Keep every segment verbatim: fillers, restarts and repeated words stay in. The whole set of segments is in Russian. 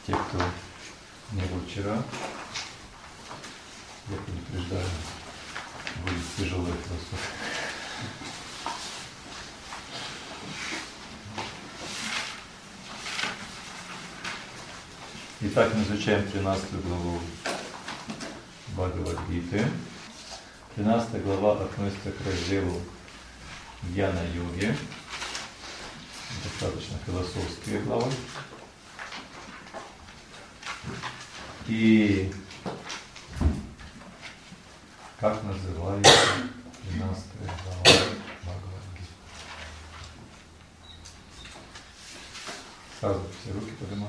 Те, кто не был вчера, я предупреждаю, будет тяжелая философия. Итак, мы изучаем тринадцатую главу Бхагавад-гиты. тринадцатая глава относится к разделу Гьяна-йоги. Достаточно философские главы. И как называется тринадцатая глава Бхагавад-гиты? Сразу все руки поднимают.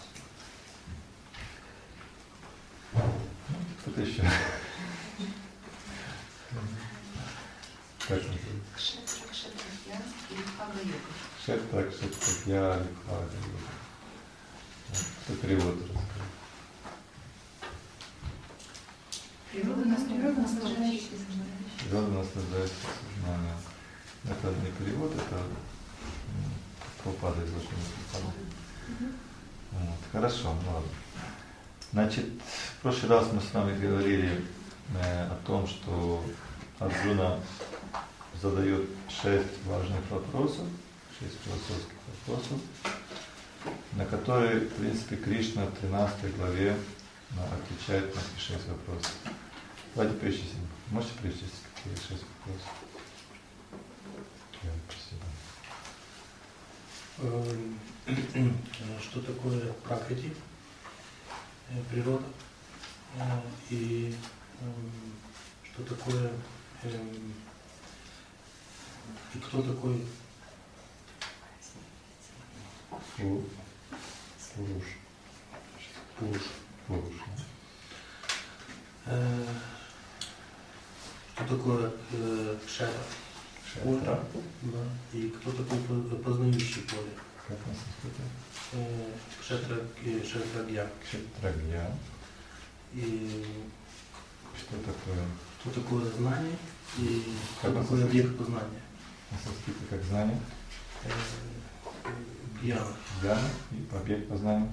Кто-то еще. Как называется? Кшетра-кшетрагья и Бхага-йога. Кшетра-кшетрагья и Бхага-йога. Кто перевод расскажет? Природа наслаждающаяся. Природа наслаждающаяся сознанием. Это не перевод, это Прабхупада изложение Прабхупады. Вот. Хорошо, ну ладно. Значит, в прошлый раз мы с вами говорили э, о том, что Арджуна задает шесть важных вопросов, шесть философских вопросов, на которые, в принципе, Кришна в тринадцатой главе отвечает на эти шесть вопросов. Давайте перечислим. Можете перечислить какие шесть вопросов? Спасибо. Что такое пракрити, природа, и что такое, и кто такой Пуруш. Пуруш. Пуруш. Что такое кшетра? Поле, да. И кто такой познающий поле? Как нас испытывает? Кшетрагья. Кшетрагья. И что такое? Что такое знание и как кто такой объект познания? На санскрите как знание? Гьяна. Гьяна и объект познания?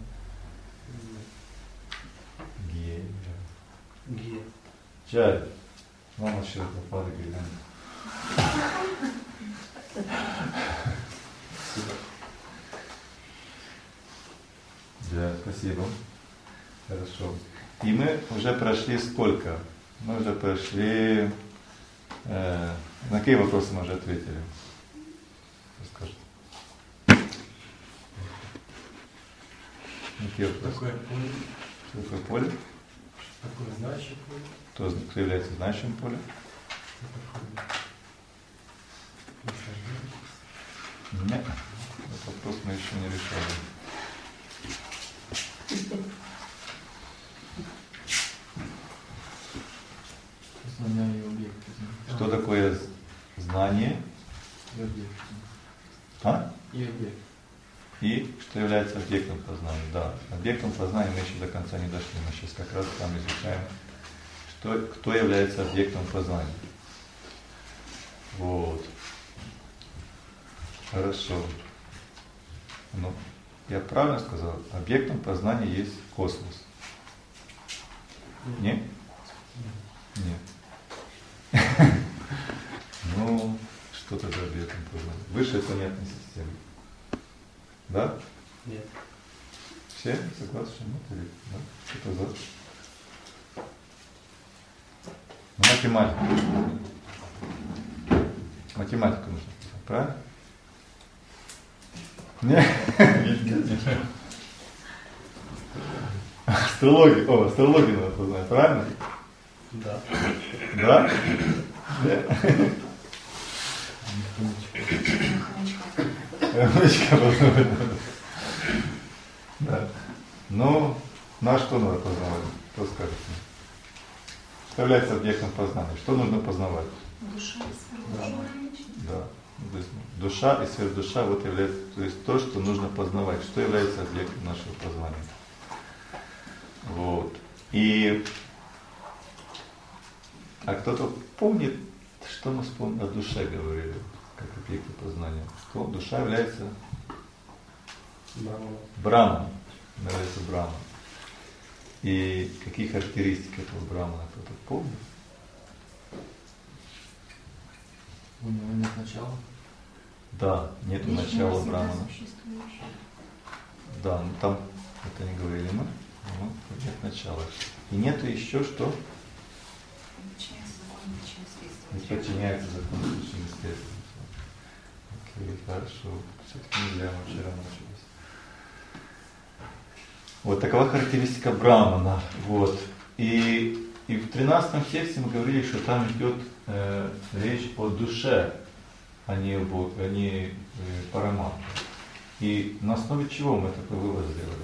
Гье. Гье. Джай. Мама Шри Прабхупада Гиряна. Да, спасибо. Хорошо. И мы уже прошли сколько? Мы уже прошли... Э, на какие вопросы мы уже ответили? Расскажите. На какие вопросы? Какое поле? Что такое поле? Какое знающее поле? Кто, кто является знающим полем? Нет, этот вопрос мы еще не решали. Знания и объекты. Что такое знание? И объект. А? И объект. И что является объектом познания? Да, объектом познания мы еще до конца не дошли. Мы сейчас как раз там изучаем, что, кто является объектом познания. Вот. Хорошо. Ну, я правильно сказал? Объектом познания есть космос. Нет? Нет. Ну, что тогда объектом познания? Высшая планетная система. Да? Нет. Все согласны, что нет? Или да? Кто-то за? Ну, математика. Математику нужно писать, правильно? Нет? Нет, нет. Астрологию. О, астрологию надо познать, правильно? Да. Да? Нет? Хомячка познавать надо. Да. Ну, на что надо познавать? Кто скажет мне? Что является объектом познания? Что нужно познавать? Душа и сверхдуша. Да. То есть душа и сверхдуша вот является, то есть то, что нужно познавать, что является объектом нашего познания. Вот. И а кто-то помнит, что мы о душе говорили, как объекте познания? Что душа является Брахман. Брахман. называется Брахман. И какие характеристики этого Брахмана, кто-то помнит? У него нет начала. Да, нету начала Брахмана. Да, ну там это не говорили мы, но нет начала. И нету еще что? Не подчиняется закону причины следствия. Окей, хорошо. Все-таки не зря мы вчера научились. Вот такова характеристика Брахмана. Вот. И, и в тринадцатом тексте мы говорили, что там идет э, речь о душе, а не об а не э, параматме. И на основе чего мы такой вывод сделали?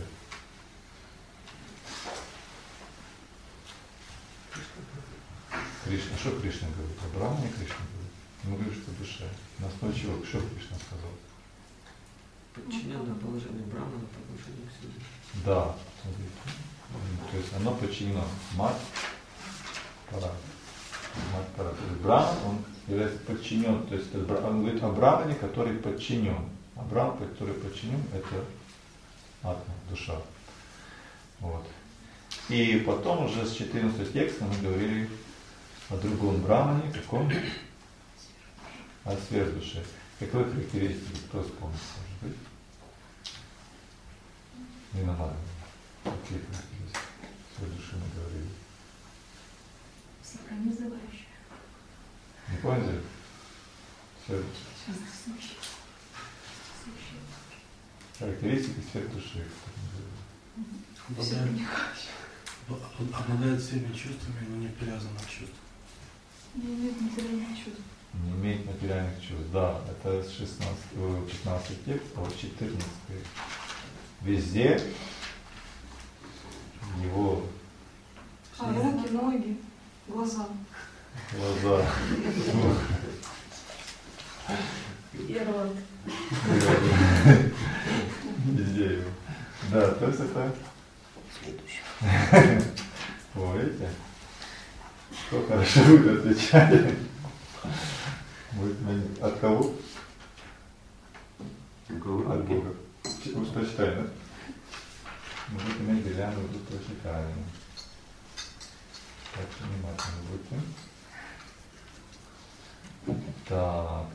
Кришна. Что Кришна говорит? О Брахмане Кришна говорит? Мы говорим, что душа. На основе чего? Что Кришна сказал? Подчиненное положение Брахмана по отношению к себе. Да. То есть оно подчинено. Мат пара. Мат пара. То есть Брахман, он является подчинен. То есть он говорит о Брахмане, который подчинен. А Брахман, который подчинен, это атма, душа. Вот. И потом уже с четырнадцатого текста мы говорили о другом Брахмане, каком? О сверхдуше. Какой характеристики? Кто вспомнит, может быть? Не нормально. Какие характеристики сверхдуши мы говорили? Синхронизирующая. Не поняли? Сверхдуши. Характеристики сверхдуши. Обладает, обладает всеми чувствами, но не привязан к чувствам. Не имеет материальных чувств. Не имеет материальных чувств. Да, это с шестнадцатого, пятнадцатого текста, а вот четырнадцатый. Везде его А руки, ноги, глаза. глаза. И рот. Везде его. Да, то есть это... О, видите? Что хорошо вы отвечали. От кого? От Бога. Вы что читали, да? Мы будем иметь бриллиантовую душу прочитали. Так что внимательно будьте. Так.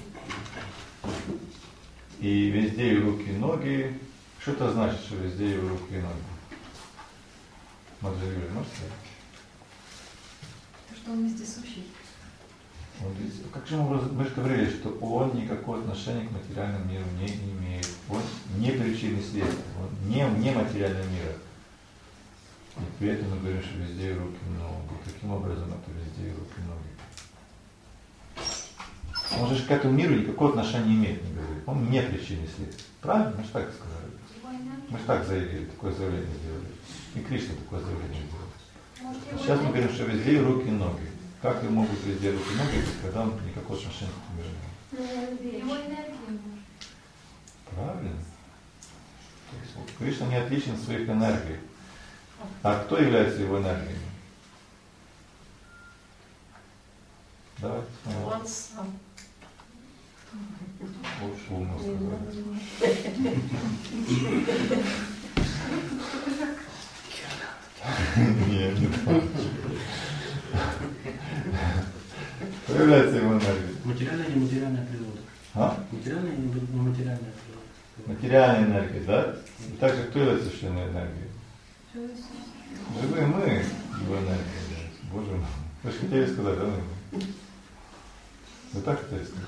И везде и руки, и ноги. Что это значит, что везде и руки, и ноги? Маджа-Юля, можете сказать? То, что он вездесущий. Он везде. Как же мы, мы же говорили, что он никакого отношения к материальному миру не имеет. Он не причины следствия, он не, не материального мира. И при этом мы говорим, что везде и руки, и ноги. Каким образом это везде и руки, и ноги? Он же к этому миру никакого отношения не имеет, не говорит. Он не причины следствия. Правильно? Мы же так сказали. Мы же так заявили, такое заявление сделали. И Кришна такое заявление сделал. А сейчас мы говорим, что везде и руки, и ноги. Как и могут везде руки и ноги, когда он никакого отношения к этому миру не имеет? Его энергия. Правильно. То есть, вот, Кришна не отличен от своих энергий. А кто является его энергией? Давайте. Он сам. Очень умно сказали. Нет, не так. Кто является его энергией? Материальная и нематериальная природа. А? Материальная и нематериальная природа. Материальная энергия, да? И также кто является священной энергией? Живые мы его энергия является. Боже мой. Вы же хотели сказать, да, наверное? Вы так хотели сказать?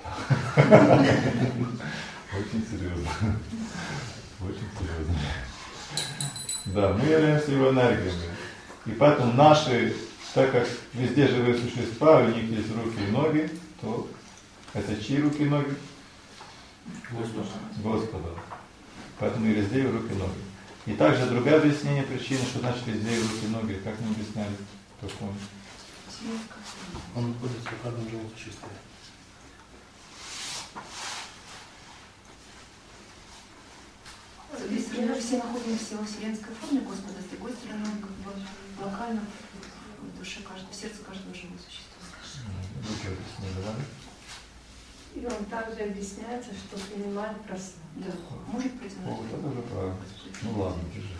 Очень серьезно. Очень серьезно. Да, мы являемся его энергиями. И поэтому наши, так как везде живые существа, у них есть руки и ноги, то это чьи руки и ноги? Господа. Господа. Поэтому и везде и руки и ноги. И также другое объяснение причины, что значит везде и руки и ноги, как мы объясняли? Кто помнит? Он находится в каждом живом существе. Если мы все находимся во вселенской форме Господа, с другой стороны, он как бы локально в душе каждого, в сердце каждого живого существа. Руки объяснили, да? И он также объясняется, что принимает просмотр. Да, может О, произносить. вот это уже правильно. Ну ладно, держи.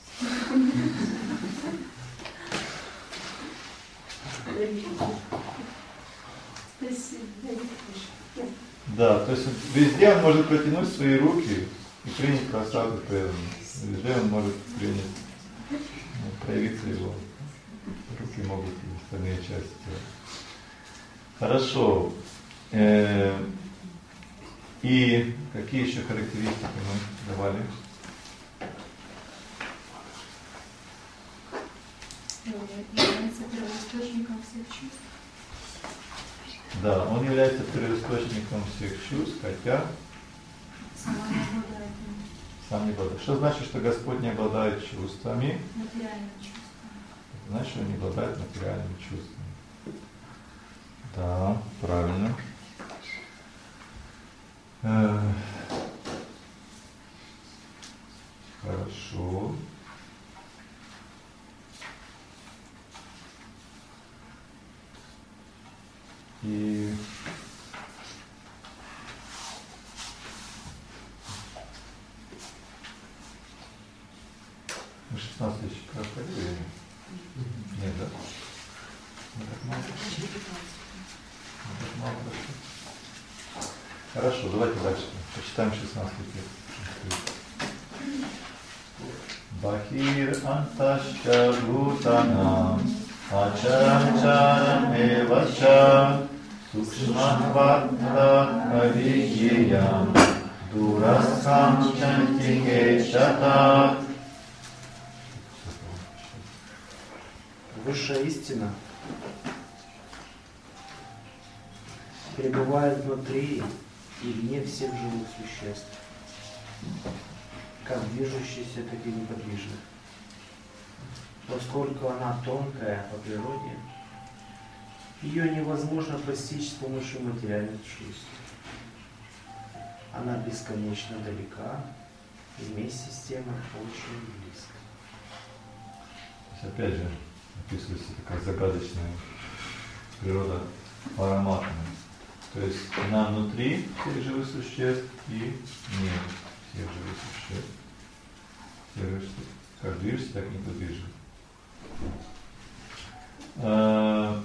Да, то есть везде он может протянуть свои руки и принять красоту преданность. Везде он может принять, ну, проявиться его. Руки могут и остальные части тела. Хорошо. Э, и какие еще характеристики мы давали? Является первоисточником всех чувств. Да, он является первоисточником всех чувств, хотя Сама не обладает им. сам не обладает. Что значит, что Господь не обладает чувствами? Материальным чувством. Значит, что он не обладает материальными чувствами. Да, правильно. Э, Хорошо. И мы шестнадцать тысяч проходили? Нет, да? Мы так мало прошли? Мы так мало прошли? Хорошо, давайте дальше. Почитаем шестнадцатый текст. Бахир анташча бхутанам ачарам эвача сукшманватта авигьеям дурасхам чантике чата. Высшая истина пребывает внутри и вне всех живых существ, как движущихся, так и неподвижных. Поскольку она тонкая по природе, ее невозможно постичь с помощью материальных чувств. Она бесконечно далека и вместе с тем очень близко. То есть, опять же, описывается такая загадочная природа параматмы. То есть она внутри всех живых существ и не всех живых существ. Всех живых существ. Как движется, так и неподвижно. А,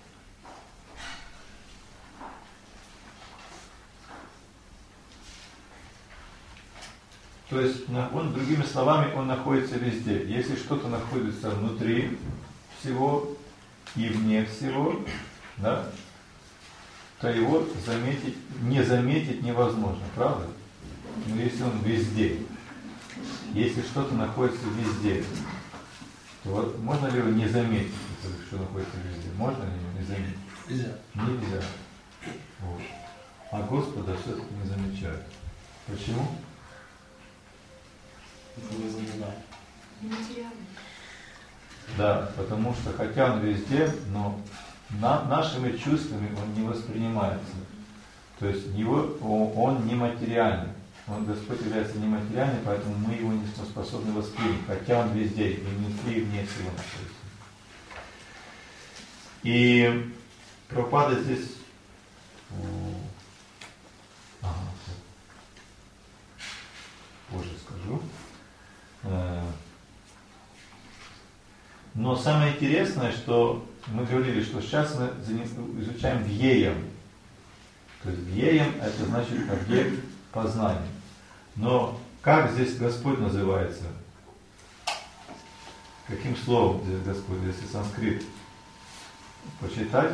то есть, он, другими словами, он находится везде. Если что-то находится внутри всего и вне всего, да, то его заметить, не заметить невозможно, правда? Но если он везде, если что-то находится везде, то вот можно ли его не заметить, что находится везде? Можно ли его не заметить? Нельзя. Нельзя. Вот. А Господа все-таки не замечают. Почему? Не замечаю. Нематериальным. Да, потому что хотя он везде, но на, нашими чувствами он не воспринимается. То есть его, он нематериальный. Он, Господь, является нематериальным, поэтому мы его не способны воспринять, хотя он везде, и внутри, и вне всего находится. И Прабхупада здесь... Ага, позже скажу. Но самое интересное, что мы говорили, что сейчас мы изучаем вьеям. То есть вьеям это значит объект познания. Но как здесь Господь называется? Каким словом здесь Господь? Если санскрит прочитать,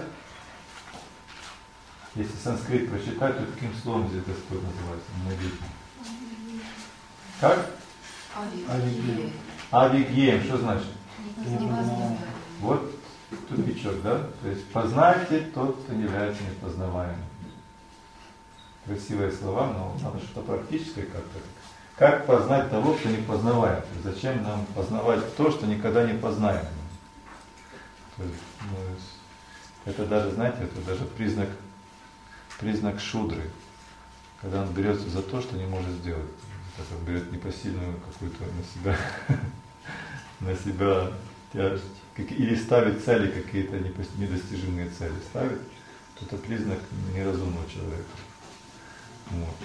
если санскрит прочитать, то каким словом здесь Господь называется? Мы видим. Как? Авигеем. Авигеем. Что значит? Невозможно. Вот тупичок, да? То есть познайте тот, кто является непознаваемым. Красивые слова, но надо что-то практическое как-то. Как познать того, кто не познаваем? Зачем нам познавать то, что никогда не познаем? То есть, ну, это даже, знаете, это даже признак, признак шудры. Когда он берется за то, что не может сделать. Это он берет непосильную какую-то на себя, на себя тяжесть. Или ставит цели какие-то недостижимые цели. Ставит, то это признак неразумного человека. Вот.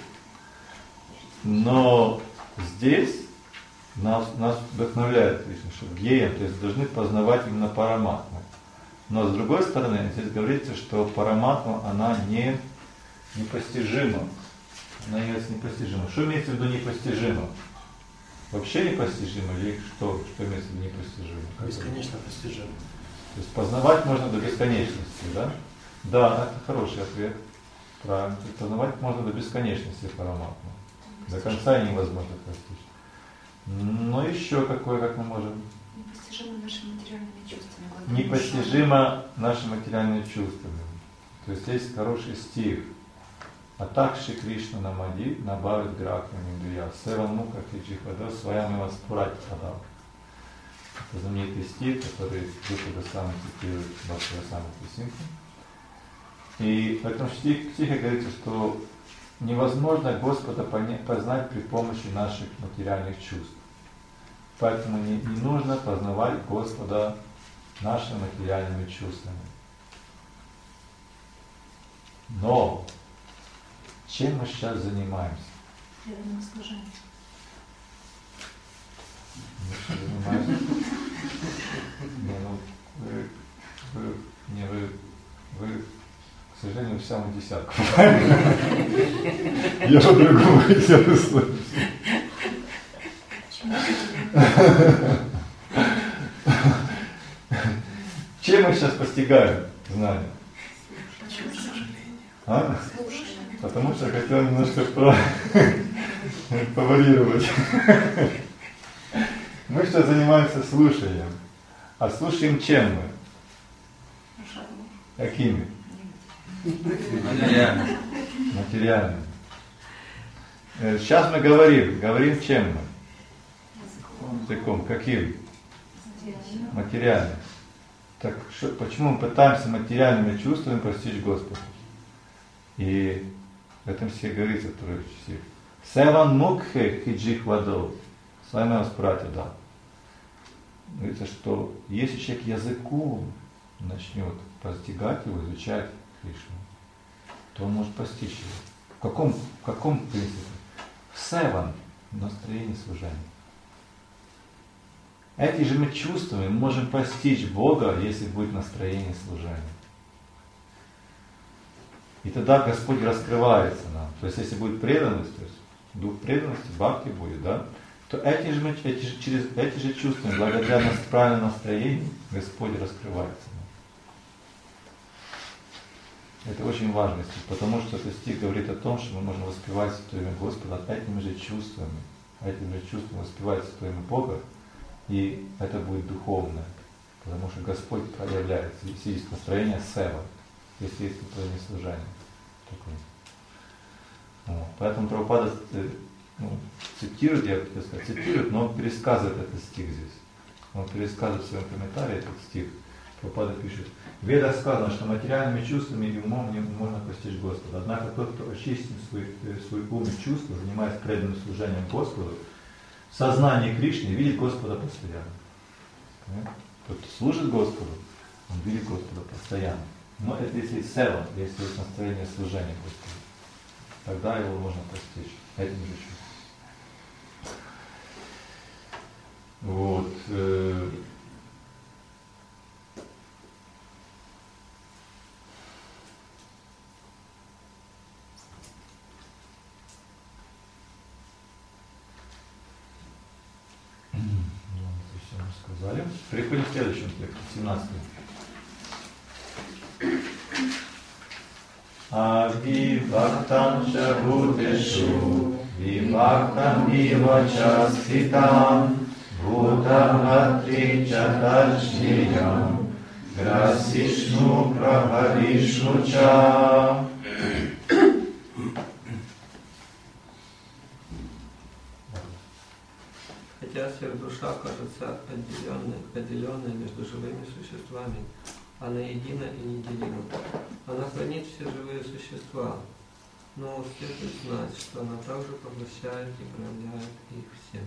Но здесь нас, нас вдохновляет Кришна, что геям, то есть должны познавать именно параматму. Но с другой стороны, здесь говорится, что параматма, она не непостижима. Она является непостижима. Что имеется в виду непостижимо? Вообще непостижимо или что? Что имеется в виду непостижимо? Бесконечно постижимо. То есть познавать можно до бесконечности, да? Да, это хороший ответ. Правильно. То есть познавать можно до бесконечности параматму. До конца невозможно постичь. Но еще какое, как мы можем? Непостижимо нашими материальными чувствами. Непостижимо нашими материальными чувствами. То есть есть хороший стих. Атакши Кришна намади набавит гракнам индуя. Севан мука хиджихвада своями вас пурать подал. Это знаменитый стих, который Господа сам цитирует Бхактивinoda Самрити Синху. И в этом стихе, стихе говорится, что невозможно Господа познать при помощи наших материальных чувств. Поэтому не, не нужно познавать Господа нашими материальными чувствами. Но чем мы сейчас занимаемся? Преданным служением. Мы сейчас занимаемся. Не, ну, вы, вы, не, вы, вы, к сожалению, в самом десятку. Я по-другому хотел услышать. Чем мы сейчас постигаем знания? А? Потому что я хотел немножко про... поварировать. Мы сейчас занимаемся слушанием. А слушаем чем мы? Какими? Материально. Материальными. Сейчас мы говорим. Говорим чем мы? Языком. Каким? Материальным. Так что, почему мы пытаемся материальными чувствами постичь Господа? И в этом стихе говорится, второй стих. Севан мукхе хиджих вадов. С вами вас братья, да. Говорится, что если человек языком начнет постигать его, изучать Кришну, то он может постичь его. В каком, в каком принципе? В севан, в настроении служения. Эти же мы чувствами можем постичь Бога, если будет настроение служения. И тогда Господь раскрывается нам. То есть, если будет преданность, то есть дух преданности, бхакти будет, да, то эти же, эти же, через эти же чувства, благодаря правильному настроению, Господь раскрывается нам. Это очень важный стих, потому что этот стих говорит о том, что мы можем воспевать Святое имя Господа этими же чувствами. Этими же чувствами воспевать Святое имя Бога, и это будет духовное, потому что Господь проявляется. Если есть настроение сева, если есть настроение служения. Вот. Поэтому Прабхупада ну, цитирует, я хотел сказать, цитирует, но он пересказывает этот стих здесь. Он пересказывает в своем комментарии этот стих. Прабхупада пишет: в Ведах сказано, что материальными чувствами и умом не можно постичь Господа. Однако тот, кто очистит свой, свой ум и чувства, занимаясь преданным служением Господу, в сознании Кришны видит Господа постоянно. Тот, кто служит Господу, он видит Господа постоянно. Но это если сева, если есть настроение служения Господу, тогда его можно постичь этим же чувством. Вот. Сказали. Переходим к следующему тексту, семнадцатому. Авивактам шабутешу, вивактам ивача ститам, бутам атричатачниям, грасишну праваришну ча. Хотя сверхдуша кажется отделенной, отделенной между живыми существами, она едина и неделима. Она хранит все живые существа, но следует знать, что она также поглощает и проявляет их всем.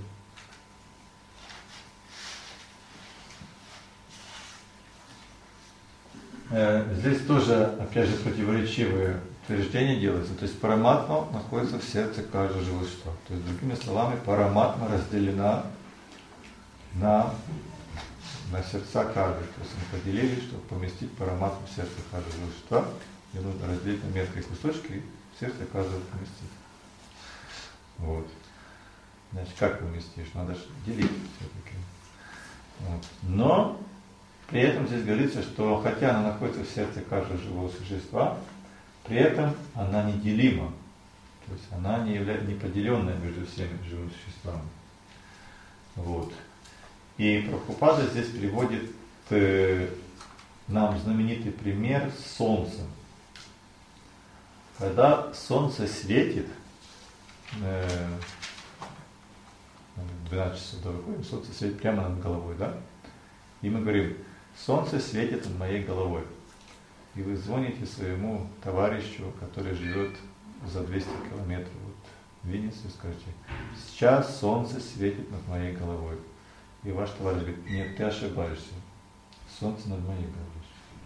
Здесь тоже, опять же, противоречивые утверждение делается. То есть параматма находится в сердце каждого живого существа. То есть, другими словами, параматма разделена на, на сердца каждого. То есть мы поделили, чтобы поместить параматму в сердце каждого живого существа. Ее нужно разделить на мелкие кусочки и в сердце каждого поместить. Вот. Значит, как поместишь? Надо же делить все-таки. Вот. Но при этом здесь говорится, что хотя она находится в сердце каждого живого существа, при этом она неделима. То есть она не является неподеленная между всеми живыми существами. Вот. И Прабхупада здесь приводит э, нам знаменитый пример с солнцем. Когда солнце светит, э, двенадцать часов до выходим, солнце светит прямо над головой, да? И мы говорим, солнце светит над моей головой. И вы звоните своему товарищу, который живет за двести километров от Винницы, и скажете, сейчас солнце светит над моей головой. И ваш товарищ говорит, нет, ты ошибаешься. Солнце над моей головой.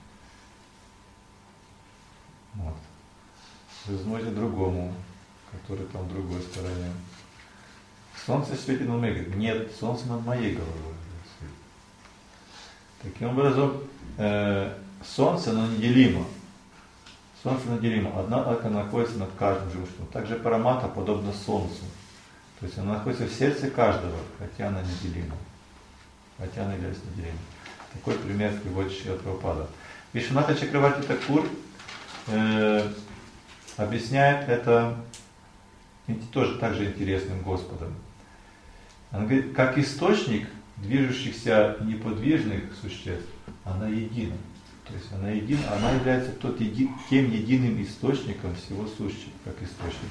Вот. Вы звоните другому, который там в другой стороне. Солнце светит над моей головой. Нет, солнце над моей головой. Таким образом, э, солнце, оно неделимо. Солнце неделимо. Однако оно находится над каждым живым существом. Также параматха подобно солнцу. То есть она находится в сердце каждого, хотя она неделима. Хотя она является неделимой. Такой пример приводит Шрила Прабхупада. Вишванатха Чакраварти Такур э, объясняет это тоже также интересным Господом. Он говорит, как источник движущихся и неподвижных существ, она едина. То есть она едина, она является тот еди, тем единым источником всего сущего, как источник.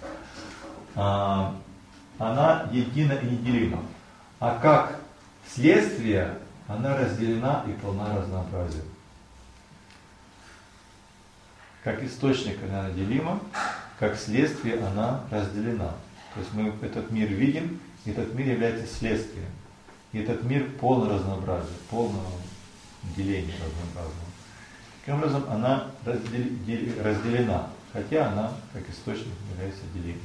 А, она едина и неделима. А как следствие, она разделена и полна разнообразия. Как источник она неделима, как следствие она разделена. То есть мы этот мир видим, и этот мир является следствием. И этот мир полный разнообразия, полного деления разнообразного. Таким образом, она разделена, хотя она, как источник, является делимой.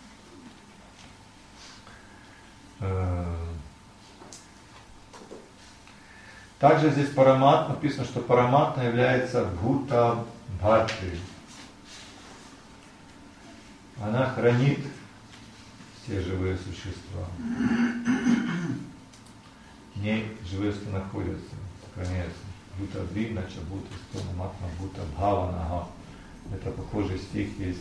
Также здесь парамат, написано, что параматма является бхута бхатри. Она хранит все живые существа. В ней живые существа находятся, сохраняются. Бхута бхина, чабута, стона, матма, бхута бхаванага. Это похожий стих есть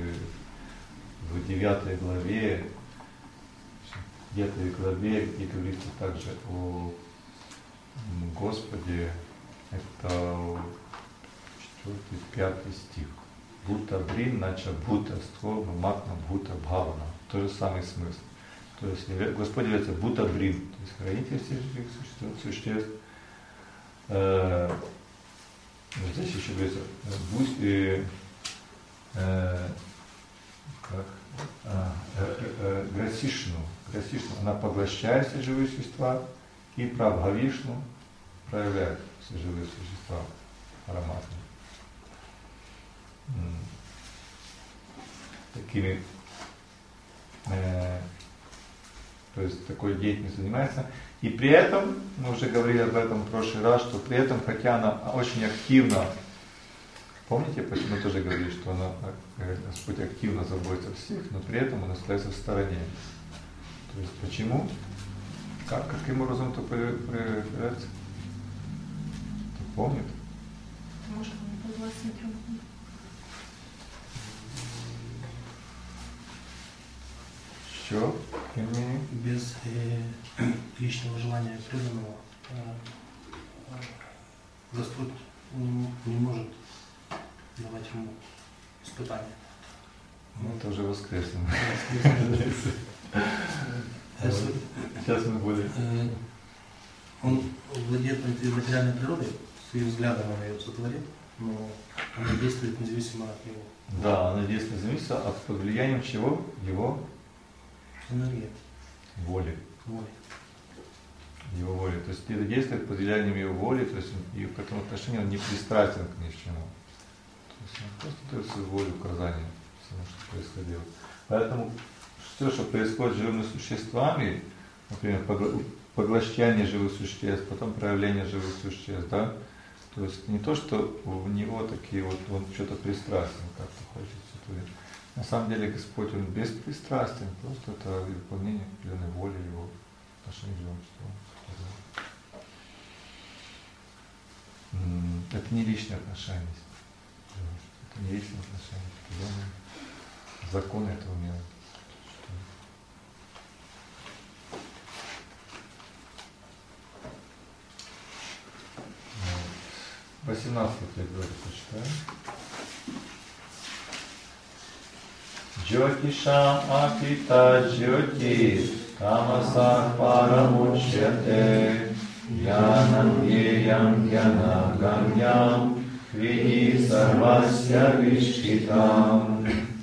в девятой главе, в девятой главе, где говорится также о Господе. Это четвертый, пятый стих. Бхута бхина, чабута, стона, матма, бхута бхавана. То же самый смысл. То есть Господь является Бхута Брин, то есть хранитель всех живых существ. существ. Э, здесь еще говорится будь, э, э, как, э, э, э, Грасишну. Грасишну, она поглощает все живые существа, и Прабхавишну проявляет все живые существа ароматами. Такими э, то есть такой деятельностью занимается. И при этом, мы уже говорили об этом в прошлый раз, что при этом, хотя она очень активно, помните, почему мы тоже говорили, что она, Господь активно заботится о всех, но при этом она остается в стороне. То есть почему? Как, каким образом это проявляется? Кто помнит? Может, он был центром. Еще? Без э, личного желания преданного э, э, Господь не, не может давать ему испытания. Ну, это уже воскреснем. Сейчас мы будем. Он владеет материальной природой, своим взглядом он ее сотворит, но она действует независимо от него. Да, она действует независимо от под влиянием чего? Его энергия. Воли. Воли. Его воли. То есть это действует под влиянием его воли, то есть и в этом отношении он не пристрастен к ни к чему. То есть он просто дает свою волю, указания всему, что происходило. Поэтому все, что происходит с живыми существами, например, поглощение живых существ, потом проявление живых существ, да, то есть не то, что в него такие вот, он что-то пристрастен, как-то хочется творить. На самом деле Господь, Он беспристрастен, просто это выполнение определенной воли Его в отношении к живым существам. Это не личные отношения. Это не личные отношения, определенные законы этого мира. восемнадцатый говорит, почитаем. Джотишам апита джоти тамаса парамучяте янам еям янагамьям види сарвасья вишхитам.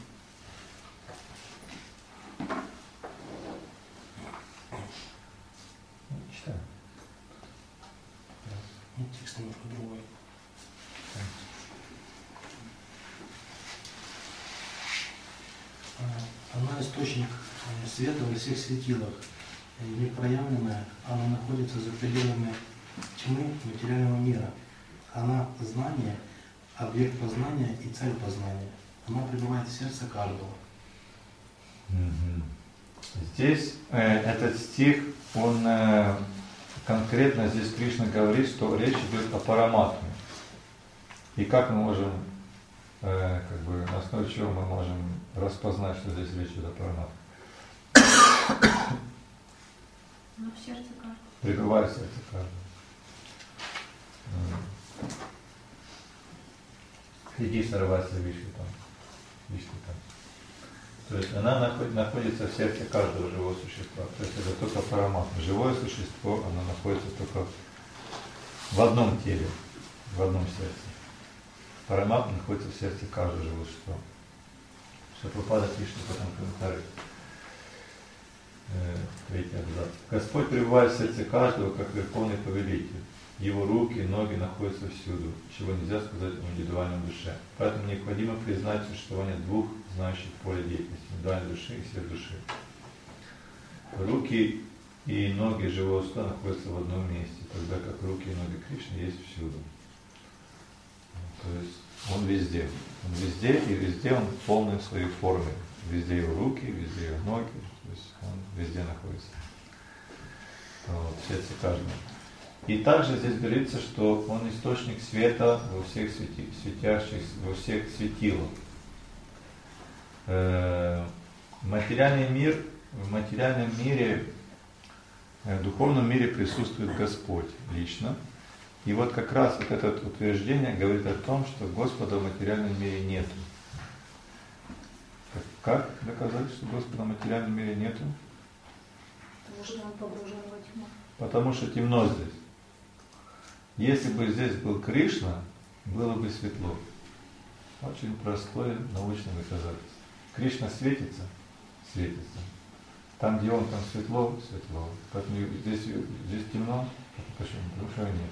Читаем. Текст немножко другой. Она источник света во всех светилах, непроявленная, она находится за пределами тьмы материального мира. Она знание, объект познания и цель познания. Она пребывает в сердце каждого. Здесь э, этот стих, он э, конкретно здесь Кришна говорит, что речь идет о параматме. И как мы можем, э, как бы, на основе чего мы можем распознать, что здесь речь идет о параматме? Но в сердце каждого. Пребывает в сердце каждого. Иди сорваться виши там. Виши там. То есть она находится в сердце каждого живого существа. То есть это только параматма. Живое существо, оно находится только в одном теле, в одном сердце. Параматма находится в сердце каждого живого существа. Прабхупада пишет в этом комментарии. Третий абзац. Господь пребывает в сердце каждого, как верховный повелитель. Его руки и ноги находятся всюду, чего нельзя сказать о индивидуальном душе. Поэтому необходимо признать существование двух знающих поля деятельности, индивидуальной души и всех души. Руки и ноги живого существа находятся в одном месте, тогда как руки и ноги Кришны есть всюду. То есть он везде. Он везде, и везде он в полной своей форме. Везде его руки, везде его ноги, то есть он везде находится. Вот, в сердце каждого. И также здесь говорится, что он источник света во всех свети, светящихся, во всех светилах. Э, материальный мир, в материальном мире, в духовном мире присутствует Господь лично. И вот как раз вот это утверждение говорит о том, что Господа в материальном мире нет. Как доказать, что Господа в материальном мире нету? Потому что он погружен во тьму. Потому что темно здесь. Если бы здесь был Кришна, было бы светло. Очень простое научное доказательство. Кришна светится, светится. Там, где он, там светло, светло. Поэтому здесь, здесь темно, почему? Потому что нет.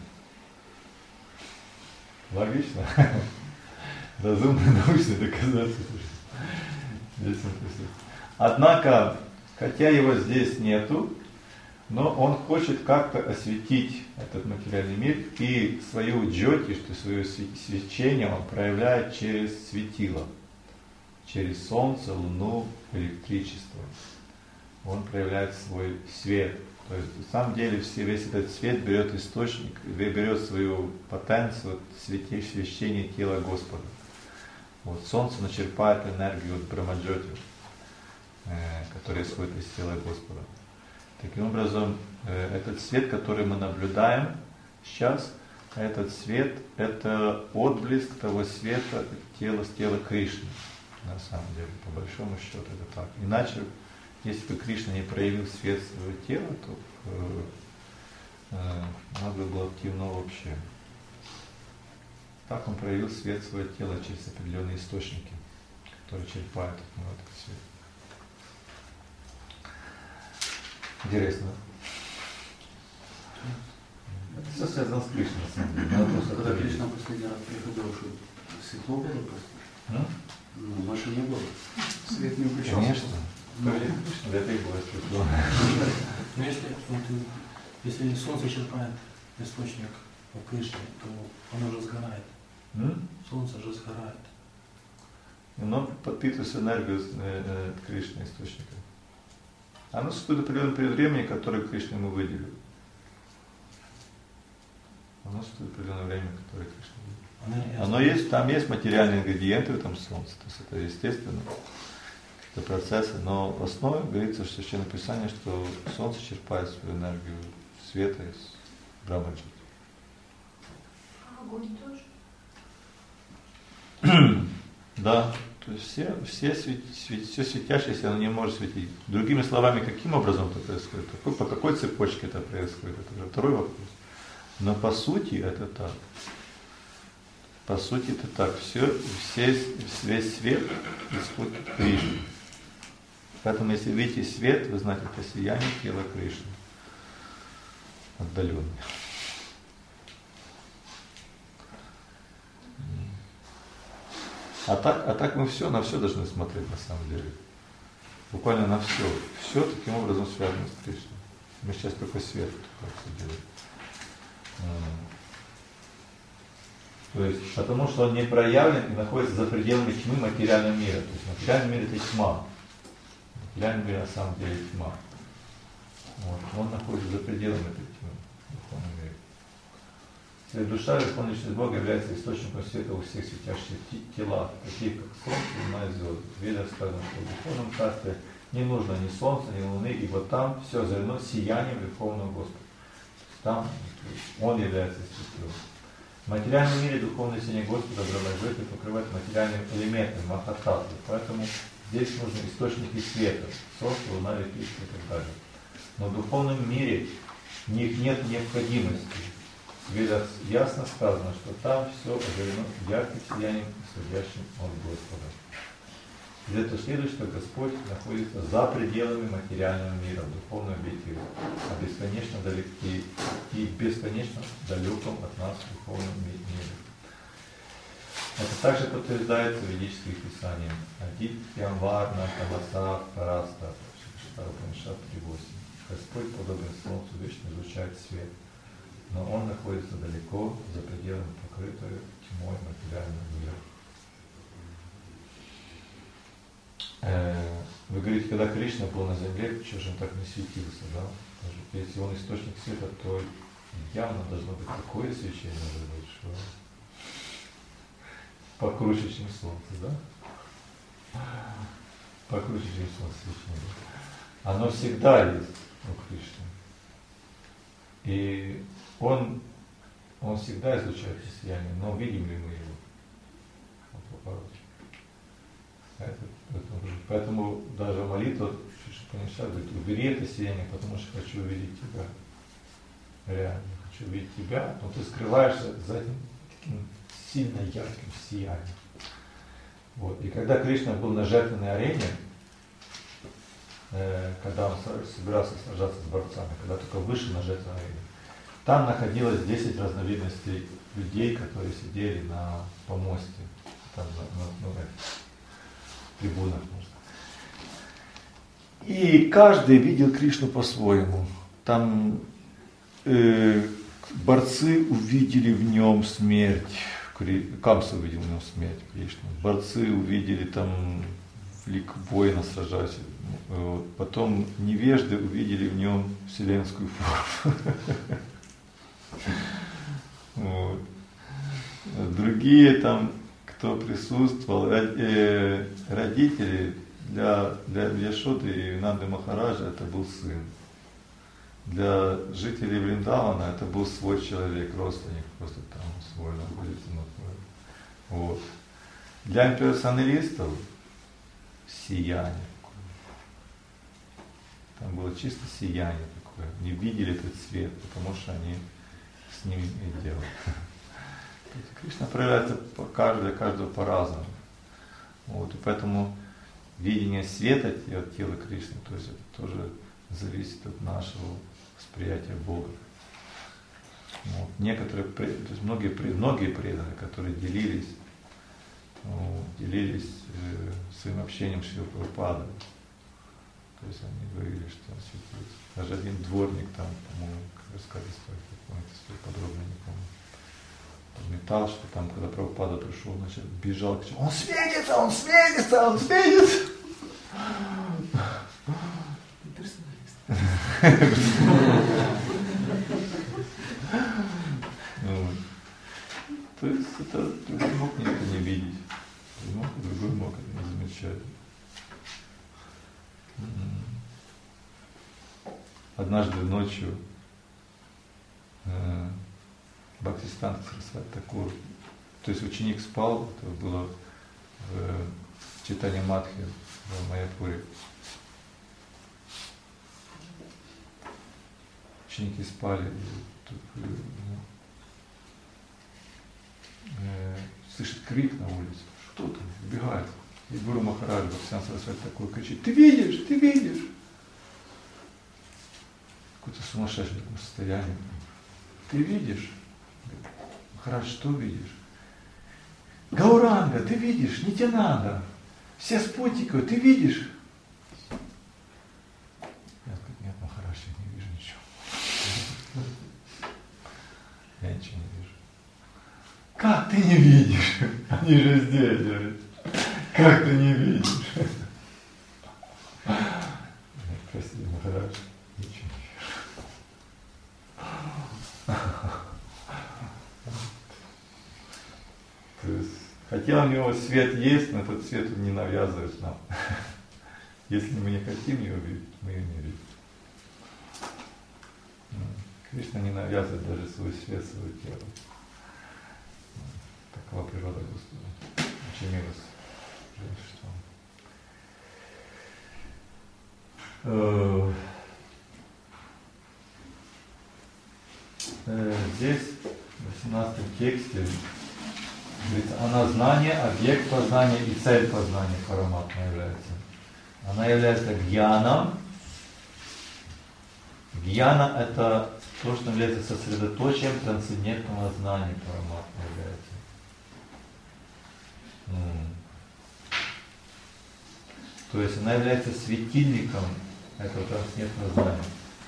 Логично? Разумное научное доказательство. Здесь он присутствует. Однако, хотя его здесь нету, но он хочет как-то осветить этот материальный мир, и свою джоти, что свое свечение он проявляет через светило, через солнце, луну, электричество. Он проявляет свой свет. То есть на самом деле все, весь этот свет берет источник, берет свою потенцию, свечение тела Господа. Вот солнце начерпает энергию от Брамаджоти, э, которая исходит из тела Господа. Таким образом, э, этот свет, который мы наблюдаем сейчас, этот свет – это отблеск того света тела с тела Кришны. На самом деле, по большому счету это так. Иначе, если бы Кришна не проявил свет своего тела, то э, э, надо было темно вообще. Так он проявил свет своего тела через определенные источники, которые черпают от него этот свет. Интересно. Это все связано с Кришной, на самом деле. Когда Кришна последний раз приходил, что Светло было просто. М? Ну, больше не было. Свет не включался. Конечно. Ну, Конечно, для этого было светло. Но если, вот, э, если солнце черпает источник в Кришне, то оно же сгорает. М? Солнце же сгорает. Оно подпитывается энергию э, э, Кришны источника. Оно существует определенный период времени, которое Кришна ему выделил. Оно существует определенное время, которое Кришна выделил. Оно, Оно есть, там есть материальные ингредиенты в этом солнце, то есть это естественно, это процессы, но в основе говорится в Священном Писании, что солнце черпает свою энергию света из Брахмаджи. А огонь тоже? Да, то есть все, все, свет, свет, все светящееся, оно не может светить. Другими словами, каким образом это происходит? Какой, по какой цепочке это происходит? Это уже второй вопрос. Но по сути это так. По сути это так. Все, все, весь свет исходит от Кришны. Поэтому если видите свет, вы знаете, это сияние тела Кришны. Отдаленное. А так, а так мы все, на все должны смотреть на самом деле. Буквально на все. Все таким образом связано с Кришной. Мы сейчас только свет только все делаем. То есть, потому что он не проявлен и находится за пределами тьмы материального мира. То есть материальный мир это тьма. Материальный мир на самом деле тьма. Вот. Он находится за пределами этой тьмы в духовном мире. Если душа, Верховная Личность Бога, является источником света у всех светящихся тела, таких как солнце, луна и звезды. В Ведах сказано, что в духовном царстве не нужно ни солнца, ни луны, ибо там все озарено сиянием Верховного Господа. Там Он является светлым. В материальном мире духовное сияние Господа Брахмаджоти покрывает материальными элементами махататвы, поэтому здесь нужны источники света, солнце, луна, электричество и так далее. Но в духовном мире в них нет необходимости. В Ведах ясно сказано, что там все озарено ярким сиянием, исходящим от Господа. Из этого следует, что Господь находится за пределами материального мира, в духовном объективе, а бесконечно далеки и бесконечно далеком от нас в духовном мире. Это также подтверждается ведическим писанием. Адитьям варна тамаса параста, Шитарупанишат три восемь. Господь, подобен солнцу, вечно излучает свет, но он находится далеко, за пределами покрытого тьмой материального мира. Вы говорите, когда Кришна был на земле, почему же он так не светился, да? Если он источник света, то явно должно быть такое свечение, может быть, что покруче, чем солнце, да? Покруче, чем солнце свечение. Оно всегда есть у Кришны. И он, он всегда излучает сияние, но видим ли мы его? Это, это, поэтому даже молитва Шишипанишат говорит, убери это сияние, потому что хочу увидеть тебя. Реально, хочу увидеть тебя, но ты скрываешься за этим таким сильно ярким сиянием. Вот. И когда Кришна был на жертвенной арене, э, когда он собирался сражаться с борцами, когда только вышел на жертвенную арену, там находилось десять разновидностей людей, которые сидели на помосте, там на, на, на, на трибунах, можно. И каждый видел Кришну по-своему. Там э, борцы увидели в нем смерть, Камса увидел в нем смерть Кришны. Борцы увидели там лик воина сражаясь. Вот. Потом невежды увидели в нем вселенскую форму. Вот. Другие там, кто присутствовал, родители для, для Яшоды и Нанды Махараджа это был сын. Для жителей Вриндавана это был свой человек, родственник, просто там свой находится. Вот. Для имперсоналистов сияние такое. Там было чисто сияние такое. Не видели этот свет, потому что они с ним и делали. Кришна проявляется для каждого по-разному. Вот, и поэтому видение света от тела Кришны, то есть это тоже зависит от нашего восприятия Бога. Вот. Некоторые, то есть многие, многие преданные, которые делились ну, делились э, своим общением с Шрилой Прабхупадой. То есть они говорили, что он светился. Даже один дворник там, по-моему, как рассказывали историю, какую-то историю подробно, не помню. Метал, что там, когда Прабхупада пришел, значит, бежал, кричал: он светится, он светится, он светится! То есть это другой мог никто не видеть. Мог, и другой мог это не замечать. Однажды ночью э, Бхактисиданта Сарасвати Такур, то есть ученик спал, это было в Чайтанья Матхе в Майяпуре. Ученики спали, и тут ну, э, слышит крик на улице. Что там? Убегает. И Гуру Махарадж Бхактисиданта Сарасвати Такур кричит: ты видишь, ты видишь? Какое-то сумасшедшее такое состояние. Ты видишь? Махарадж, что видишь? Гауранга, ты видишь? Нитянанда. Все спутниковые, ты видишь? Я говорю: нет, Махарадж, я не вижу ничего. Я ничего не вижу. Как ты не видишь? Они же здесь, говорит. Как ты не видишь? Прости, Махарадж, ничего не вижу. То есть, хотя у него свет есть, но этот свет он не навязывает нам. Если мы не хотим его видеть, мы ее не видим. Кришна не навязывает даже свой свет, свое тело. Такова природа Господа. Очень милость женщинам. Здесь, в восемнадцатом тексте, говорится, она знание, объект познания и цель познания параматма является. Она является гьяном. Гьяна – это то, что является сосредоточием трансцендентного знания параматма является. М. То есть она является светильником этого трансцендентного знания.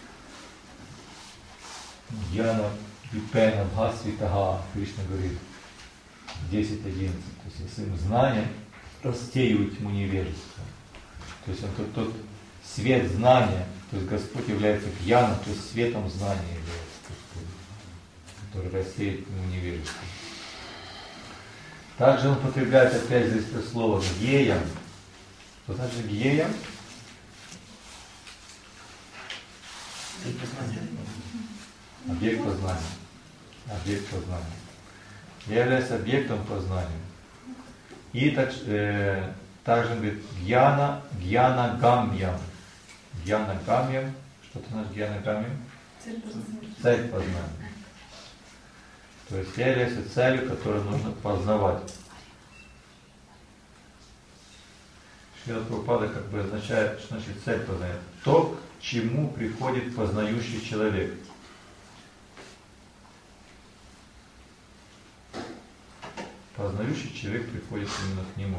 Гьяна випена бхасвитаха, Кришна говорит, десять одиннадцать. То есть я своим знанием рассеиваю тьму невежества. То есть он тот, тот свет знания, то есть Господь является гьяном, то есть светом знания является, который рассеет тьму невежества. Также он употребляет опять здесь это слово гьеям. Что значит гьеям? Объект познания. Объект познания. Я являюсь объектом познания. И так, э, также он говорит гьяна, гьяна гамьям. Гьяна гамьям. Что это значит гьяна гамьям? Цель познания. Цель познания. То есть я являюсь целью, которую нужно познавать. Шрила Прабхупада как бы означает, что значит цель познания. То, к чему приходит познающий человек. Познающий человек приходит именно к нему.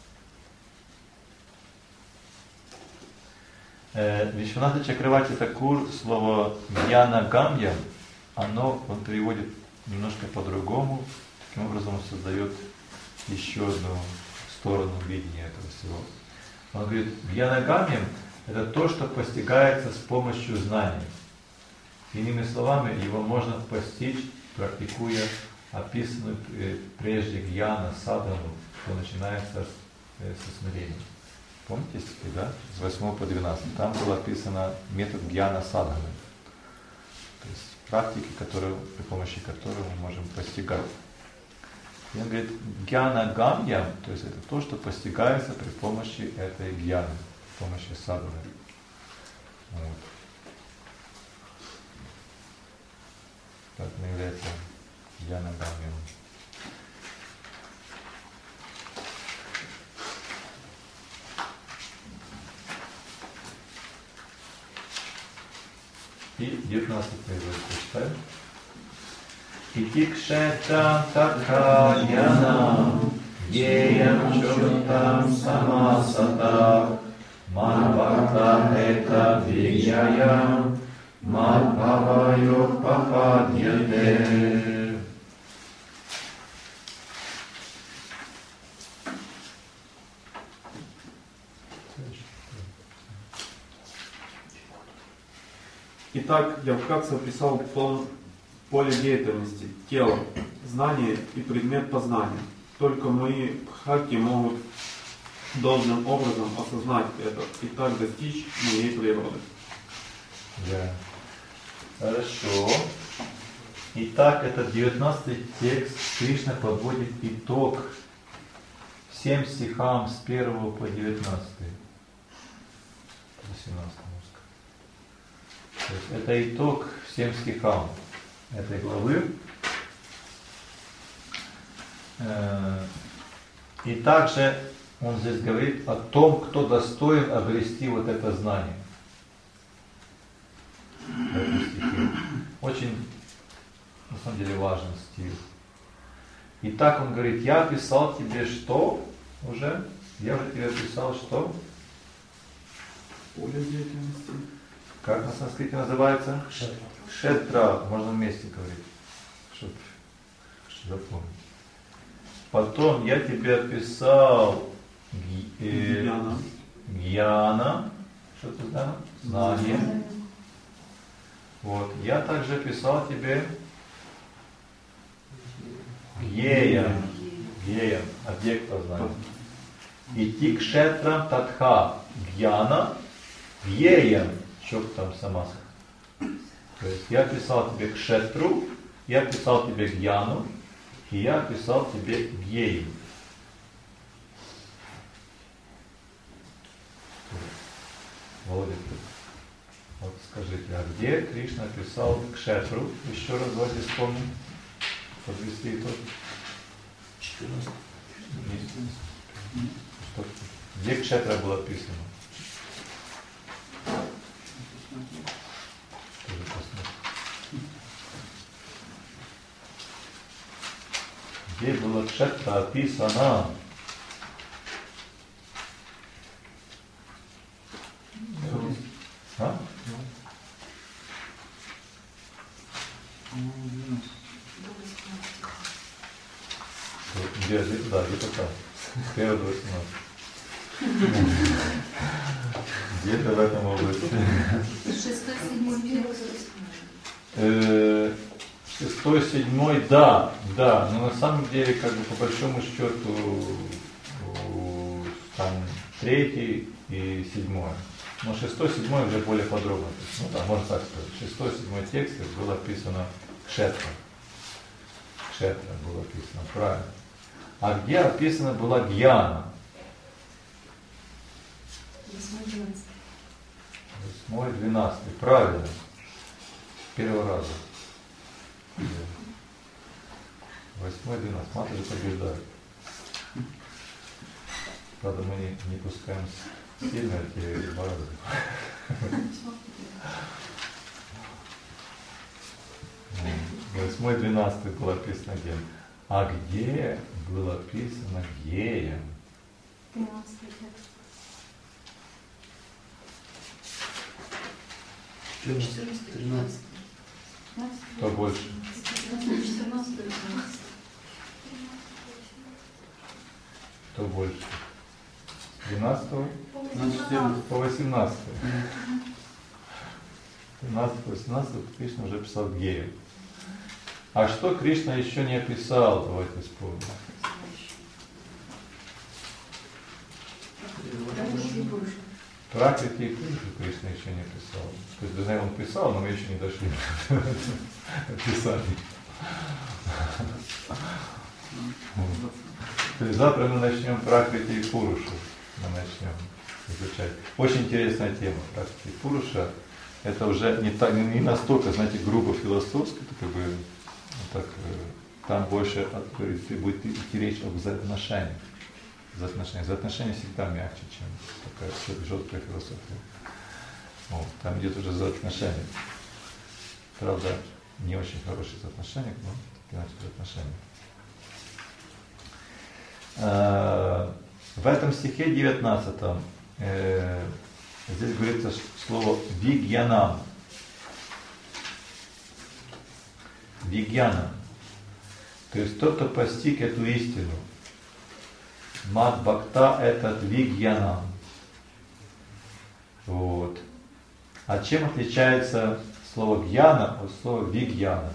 Вишванатха Чакраварти Такур слово «гьяна гамья», оно, он переводит немножко по-другому. Таким образом он создает еще одну сторону видения этого всего. Он говорит, гьяна гамья – это то, что постигается с помощью знаний. Иными словами, его можно постичь, практикуя описанную прежде гьяна садхану, что начинается со смирения. Помните стихи, да? С восьмого по двенадцатый. Там был описан метод гьяна садханы. То есть практики, которые, при помощи которой мы можем постигать. И он говорит, гьяна гамья, то есть это то, что постигается при помощи этой гьяны, при помощи садханы. Вот. Так является гьяна гамья. И девятнадцатый производит, читаем. Ити кшетам татха гьянам Yeam Chotam Samasata Manvata Eta Vijayam Madhavayo Papadyate. Итак, я вкратце описал план поле деятельности, тело, знание и предмет познания. Только мои бхакти могут должным образом осознать это и так достичь моей природы. Да. Хорошо. Итак, этот девятнадцатый текст Кришна подводит итог всем стихам с первого по девятнадцатый. восемнадцатый. То есть это итог всем стихам этой главы. И также он здесь говорит о том, кто достоин обрести вот это знание. В этом стихе. Очень, на самом деле, важный стих. И так он говорит, я описал тебе что уже? Я уже тебе описал что? Поле деятельности. Как на санскрите называется? Кшетра. Кшетра. Можно вместе говорить, чтобы запомнить. Потом я тебе описал Гьяна. Гьяна. Что это знание? Знание. Вот. Я также описал тебе Гьея. Гьея. Объект познания. Идти к кшетрам татха. Гьяна. Гьея. Чоктам самаса. То есть я описал тебе кшетру, я описал тебе гьяну, и я описал тебе гьею. Володя, вот скажите, а где Кришна описал кшетру? Еще раз давайте вспомним. Подвести итог. четырнадцатый. Что? Где кшетра было описано? Где было кшетра описано? А? Где, где, да, где-то там. Первый до восемнадцатого. Где-то в этом области. Шестой, седьмой, первый, Шестой, седьмой, да, да, но на самом деле, как бы по большому счету, там третий и седьмой. Но шестой, седьмой уже более подробно. Ну да, можно так сказать. Шестой, седьмой тексте было описано кшетра. Кшетра было описано, правильно. А где описана была гьяна? Восьмой, двенадцатый. Правильно. С первого раза. Восьмой, двенадцатый. Маты же побеждают. Правда, мы не, не пускаем сильно эти два раза. Восьмой, двенадцатый было описано геем. А где было описано геем? тринадцатый текст. четырнадцатый, тринадцатый. Кто больше? Кто больше? С двенадцатого по восемнадцатый. двенадцатого по восемнадцатый Кришна уже писал гею. А что Кришна еще не описал? Давайте вспомним. Пракрити и Пурушу Кришна еще не писал. То есть, наверное, он писал, но мы еще не дошли до описания. То есть завтра мы начнем Пракрити и Пурушу. Мы начнем изучать. Очень интересная тема. Пракрити и Пуруша. Это уже не, так, не настолько, знаете, грубо философски, как бы, так, там больше будет идти речь об взаимоотношениях. За отношения. За отношения всегда мягче, чем такая жесткая философия. Вот. Там идет уже за отношения. Правда, не очень хорошие за отношения, но такие отношения. э, в этом стихе девятнадцатом э, здесь говорится слово «вигьянам». Вигьянам. То есть тот, кто постиг эту истину. Мат бхакта этот вигьянам. Вот. А чем отличается слово гьяна от слова вигьяна?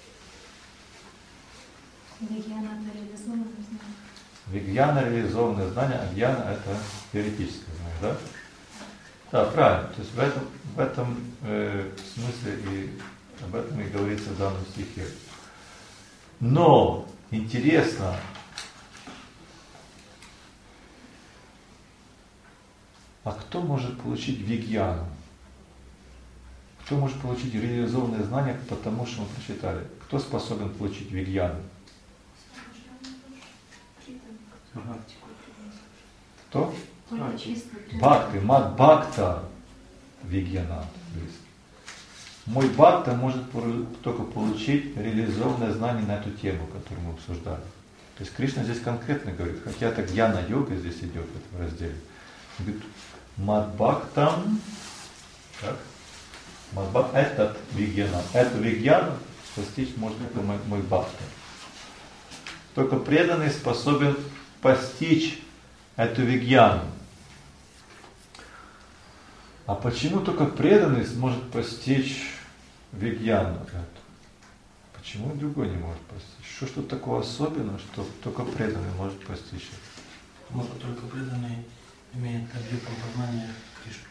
Вигьяна – это реализованное знание. Вигьяна – реализованное знание, а гьяна – это теоретическое знание, да? Да, правильно. То есть в этом, в этом э, смысле и об этом и говорится в данном стихе. Но интересно, а кто может получить вигьяну? Кто может получить реализованное знание, потому что мы прочитали? Кто способен получить вигьяну? Кто? Только чисто. Бхакты, мат бхакта вигьяна. Мой бхакта может только получить реализованное знание на эту тему, которую мы обсуждали. То есть Кришна здесь конкретно говорит, хотя это гьяна-йога здесь идет в этом разделе. Он говорит, мат бхактам, так? Мат бхакта, этот вигьяна, эту вигьяну постичь может только мой, мой бхакта. Только преданный способен постичь эту вигьяну. А почему только преданный сможет постичь вигьяну эту? Почему другой не может постичь? Что что такого особенного, что только преданный может постичь это? Может, только преданный имеет объектом познания Кришну.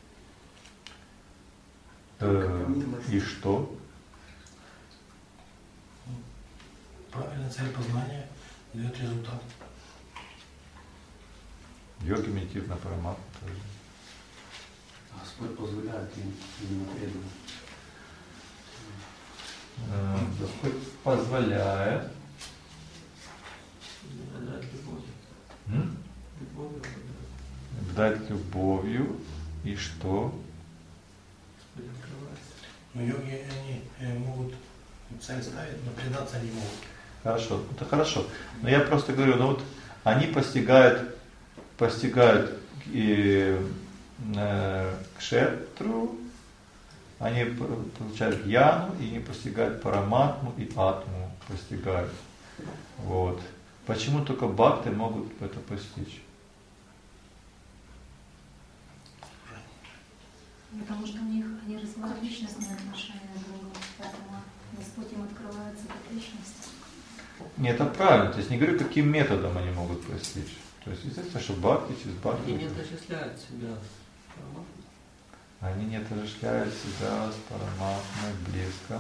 Э, и что? Правильная цель познания дает результат. Йоги медитируют на параматму тоже. Господь позволяет им именно преданным. Э, Господь позволяет. Дать любовью. М? Любовью. Дать любовью и что? Господь открывается. Но йоги, они э, могут цель ставить, но предаться не могут. Хорошо, это хорошо. Но я просто говорю, ну вот они постигают, постигают и, э, кшетру, они получают гьяну, и они постигают параматму и атму постигают. Вот. Почему только бхакты могут это постичь? Потому что у них они развивают личностные отношения друг к другу, поэтому Господь им открывается как личность. Нет, это правильно. То есть не говорю, каким методом они могут постичь. То есть естественно, что бхакти через бхакти. Они не отождествляют себя с параматмой. Они не отождествляют себя с параматмой близко.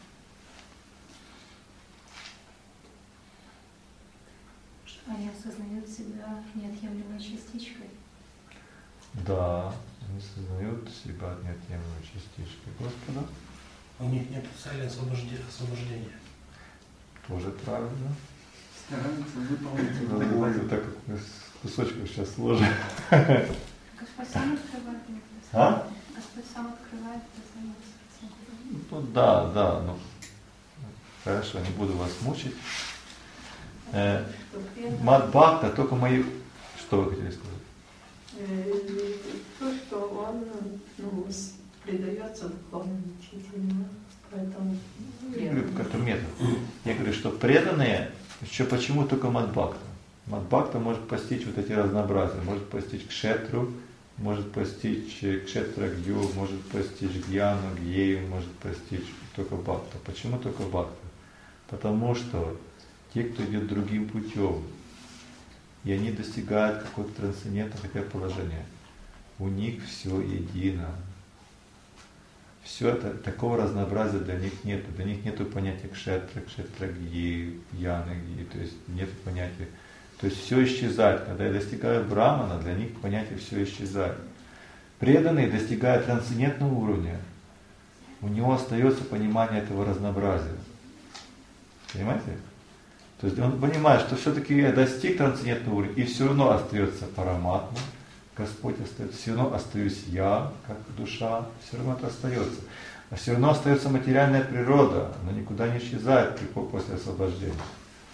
Что они осознают себя неотъемлемой частичкой. Да, они сознают себя неотъемлемой частичкой Господа. У них нет цели освобождения. освобождения. Тоже правильно. Стараются выполнить Надо было вот так как мы с кусочков сейчас сложим. Господь сам открывает их. А? Господь сам открывает это. Ну да, да, ну хорошо, не буду вас мучить. Э, Мат Бхакта, только мои. Что вы хотели сказать? То, что он ну, предается духовным учителям, поэтому Я говорю, какой-то метод. Я говорю, что преданные, еще почему только Мат Бхакта? Мат Бхакта может постичь вот эти разнообразия, может постичь кшетру, может постичь кшетра гью, может постичь гьяну, гьею, может постичь только бхакта. Почему только бхакта? Потому что те, кто идет другим путем, и они достигают какого-то трансцендентного хотя бы положения, у них все едино. Все это, такого разнообразия для них нет. Для них нет понятия кшетра, кшетра гьи, гьяны гьи, то есть нет понятия. То есть все исчезает. Когда я достигаю брамана, для них понятие все исчезает. Преданный достигает трансцендентного уровня, у него остается понимание этого разнообразия. Понимаете? То есть он понимает, что все-таки я достиг трансцендентного уровня, и все равно остается параматма, Господь остается, все равно остаюсь я, как душа, все равно это остается. А все равно остается материальная природа, она никуда не исчезает после освобождения.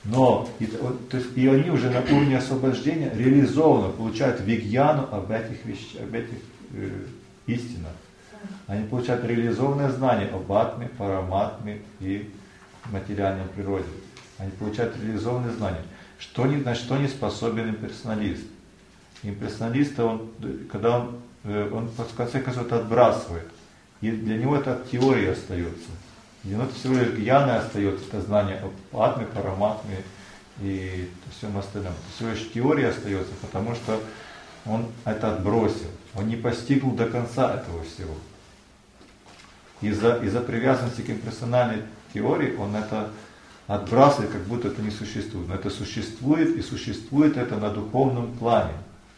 Но и, то есть, и они уже на уровне освобождения реализованно получают вигьяну об этих вещах, об этих э, истинах. Они получают реализованное знание об атме, параматме и материальной природе. Они получают реализованное знание, что не, на что не способен имперсоналист. Имперсоналист, он, когда он, он в конце концов это отбрасывает, и для него это от теории остается. Для него это всего лишь гьяна остается, это знание об атме, параматме и всем остальном. Это всего лишь теория остается, потому что он это отбросил. Он не постигнул до конца этого всего. Из-за, из-за привязанности к имперсональной теории он это отбрасывает, как будто это не существует. Но это существует, и существует это на духовном плане.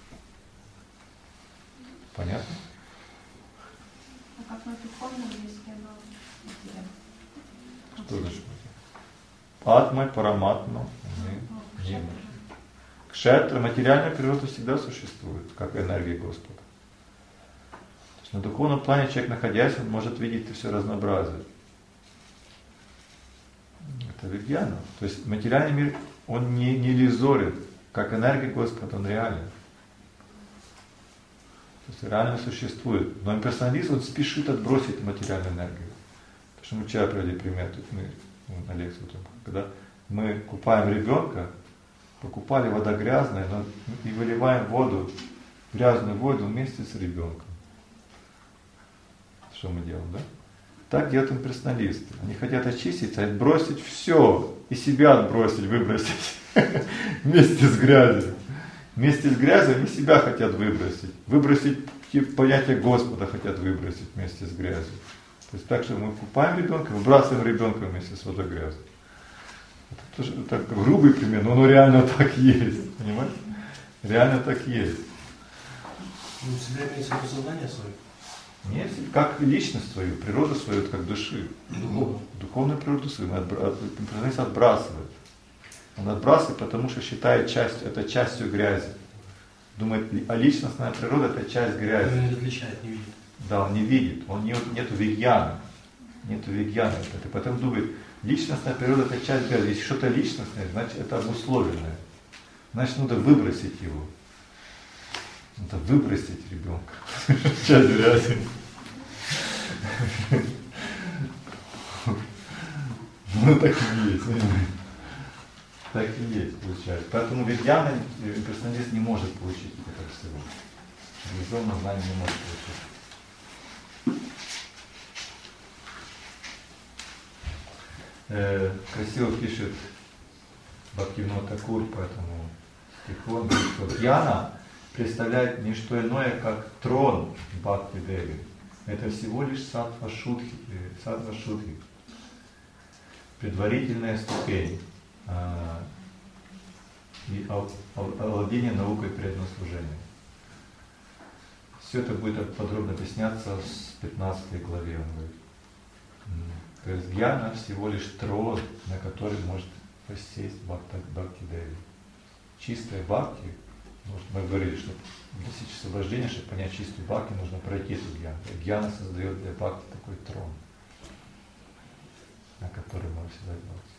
Понятно? А как на духовном, если оно материально? Что значит? Атма, параматма, не, не. Кшетра, материальная природа всегда существует, как энергия Господа. То есть на духовном плане человек, находясь, он может видеть все разнообразие. Это вигьяна. То есть материальный мир, он не, не иллюзорен, как энергия Господа, он реален. То есть реально существует. Но имперсонализм, он спешит отбросить материальную энергию. Потому что мы вчера привели пример, тут мы на лекцию, когда мы купаем ребенка, покупали вода грязная, но и выливаем воду, грязную воду вместе с ребенком. Что мы делаем, да? Так делают имперсоналисты. Они хотят очиститься, отбросить все, и себя отбросить, выбросить вместе с грязью. Вместе с грязью они себя хотят выбросить. Выбросить понятие Господа хотят выбросить вместе с грязью. То есть так, что мы купаем ребенка, выбрасываем ребенка вместе с водой грязью. Это тоже так грубый пример, но оно реально так есть. Понимаете? Реально так есть. Ну, себя имеется в виду сознание свое? Нет, как личность свою, природу свою, как души. Духовную, духовную природу свою имперсоналист отбрасывает. Он отбрасывает, потому что считает часть, это частью грязи. Думает, а личностная природа это часть грязи. Он не отличает, не видит. Да, он не видит, он не, нету вигьяна. Нету вигьяна. И потом думает, личностная природа это часть грязи. Если что-то личностное, значит это обусловленное. Значит, надо выбросить его. Надо выбросить ребенка. Часть грязи. Ну так и есть. Так и есть, получается. Поэтому вигьяна имперсоналист не может получить этого всего. Реализованное знание не может получить. Э, красиво пишет Бхактивинода Такур по этому стиху, он говорит, что гьяна представляет не что иное, как трон Бхакти Деви. Это всего лишь саттва шудхи, саттва шудхи, предварительная ступень а, и овладение наукой преданного служения. Все это будет подробно объясняться в пятнадцатой главе. Он говорит. То есть гьяна всего лишь трон, на который может посесть Бхакти Деви. Чистая бхакти, мы говорили, что для освобождения, чтобы понять чистую бхакти, нужно пройти эту гьяну. Гьяна создает для бхакти такой трон, на который мы всегда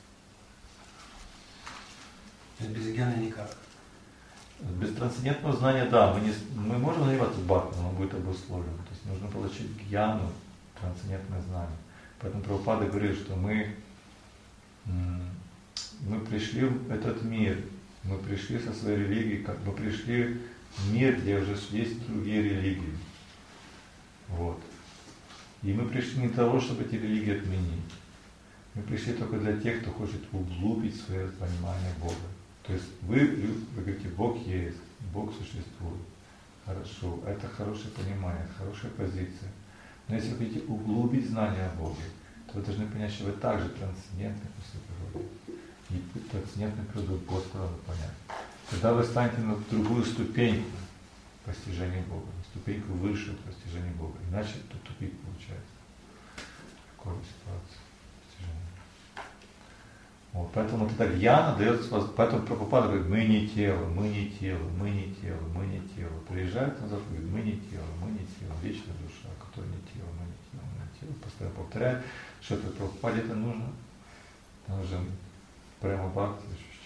То есть без гьяны никак. Без трансцендентного знания, да, мы, не, мы можем заниматься бхакти, но он будет обусловлен. То есть нужно получить гьяну, трансцендентное знание. Поэтому Прабхупада говорит, что мы, мы пришли в этот мир, мы пришли со своей религией, как мы пришли в мир, где уже есть другие религии. Вот. И мы пришли не для того, чтобы эти религии отменить. Мы пришли только для тех, кто хочет углубить свое понимание Бога. То есть вы, вы говорите, Бог есть, Бог существует. Хорошо, это хорошее понимание, хорошая позиция. Но если вы хотите углубить знание о Боге, то вы должны понять, что вы также трансцендентны по своей природе. И трансцендентную природу Господа вы понять. Когда вы станете на другую ступеньку постижения Бога, на ступеньку выше постижения Бога, иначе тут тупик получается. Такая ситуация постижения. Вот, поэтому тогда гьяна дается вас, поэтому Прабхупада говорит, мы не тело, мы не тело, мы не тело, мы не тело. Приезжает назад и говорит, мы не тело, мы не тело, вечная душа, которая не тело, мы не тело, мы не тело. Постоянно повторяет, что это Прабхупаде это нужно. Нужен прямо бхакти,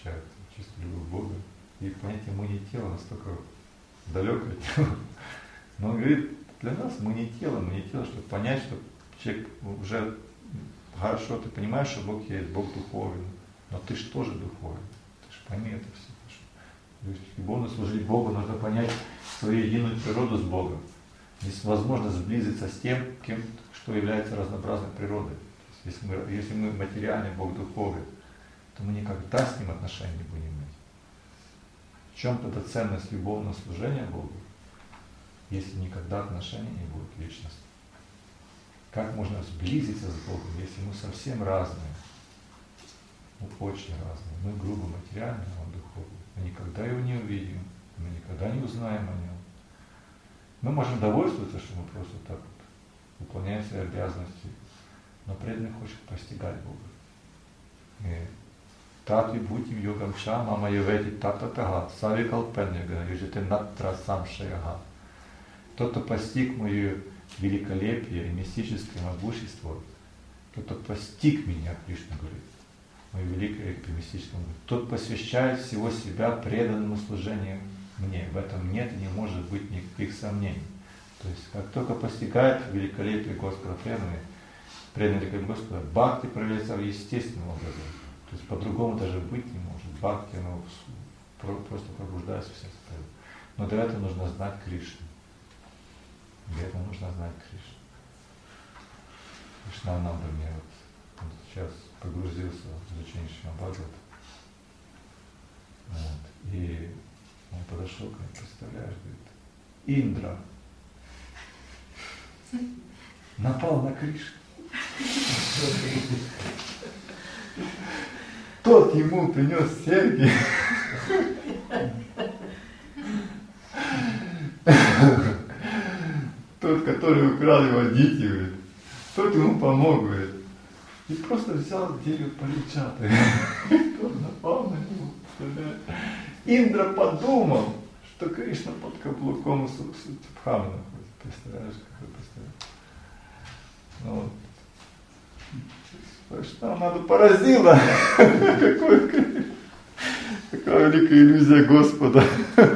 ощущает чистую любовь Бога. И понятие «мы не тело» настолько далекое от тела. Но он говорит, для нас мы не тело, мы не тело, чтобы понять, что человек уже хорошо, ты понимаешь, что Бог есть, Бог духовен, но ты же тоже духовен. Ты же пойми это все. То есть, любовно служить Богу, нужно понять свою единую природу с Богом. Невозможно сблизиться с тем, кем, что является разнообразной природой. То есть, если, мы, если мы материальный, Бог духовен, то мы никогда с ним отношений не будем иметь. В чем тогда ценность любовного служения Богу, если никогда отношений не будет личности? Как можно сблизиться с Богом, если мы совсем разные? Мы очень разные. Мы грубо материальные, а Он духовный. Мы никогда Его не увидим, мы никогда не узнаем о Нем. Мы можем довольствоваться, что мы просто так вот выполняем свои обязанности, но преданный хочет постигать Бога. Татви бутим йогам ча, мама йовети тата-тага, сави калпеньяга, южите натра сам шаяга. Тот, кто постиг мое великолепие и мистическое могущество, тот, кто постиг меня, Кришна говорит, мое великое и мистическое могущество, тот посвящает всего себя преданному служению мне. В этом нет и не может быть никаких сомнений. То есть, как только постигает великолепие Господа преданный, преданный великолепие Господа, бхакти проявляется естественным образом. То есть, по-другому даже быть не может. Бхакти, оно просто пробуждается в сердце. Но для этого нужно знать Кришну. Для этого нужно знать Кришну. Кришнананда мне вот он сейчас погрузился в изучение Шримад-Бхагавата. Вот. И он подошел ко мне, представляешь, говорит, Индра напал на Кришну. Тот ему принес серьги. Тот, который украл его дети, говорит, тот ему помог, говорит. И просто взял дерево поличаты. Тот напал на него. Индра подумал, что Кришна под каблуком Субхамы находится. Представляешь, какой представляешь? Ну, вот. Что надо поразило. Какой, какая великая иллюзия Господа.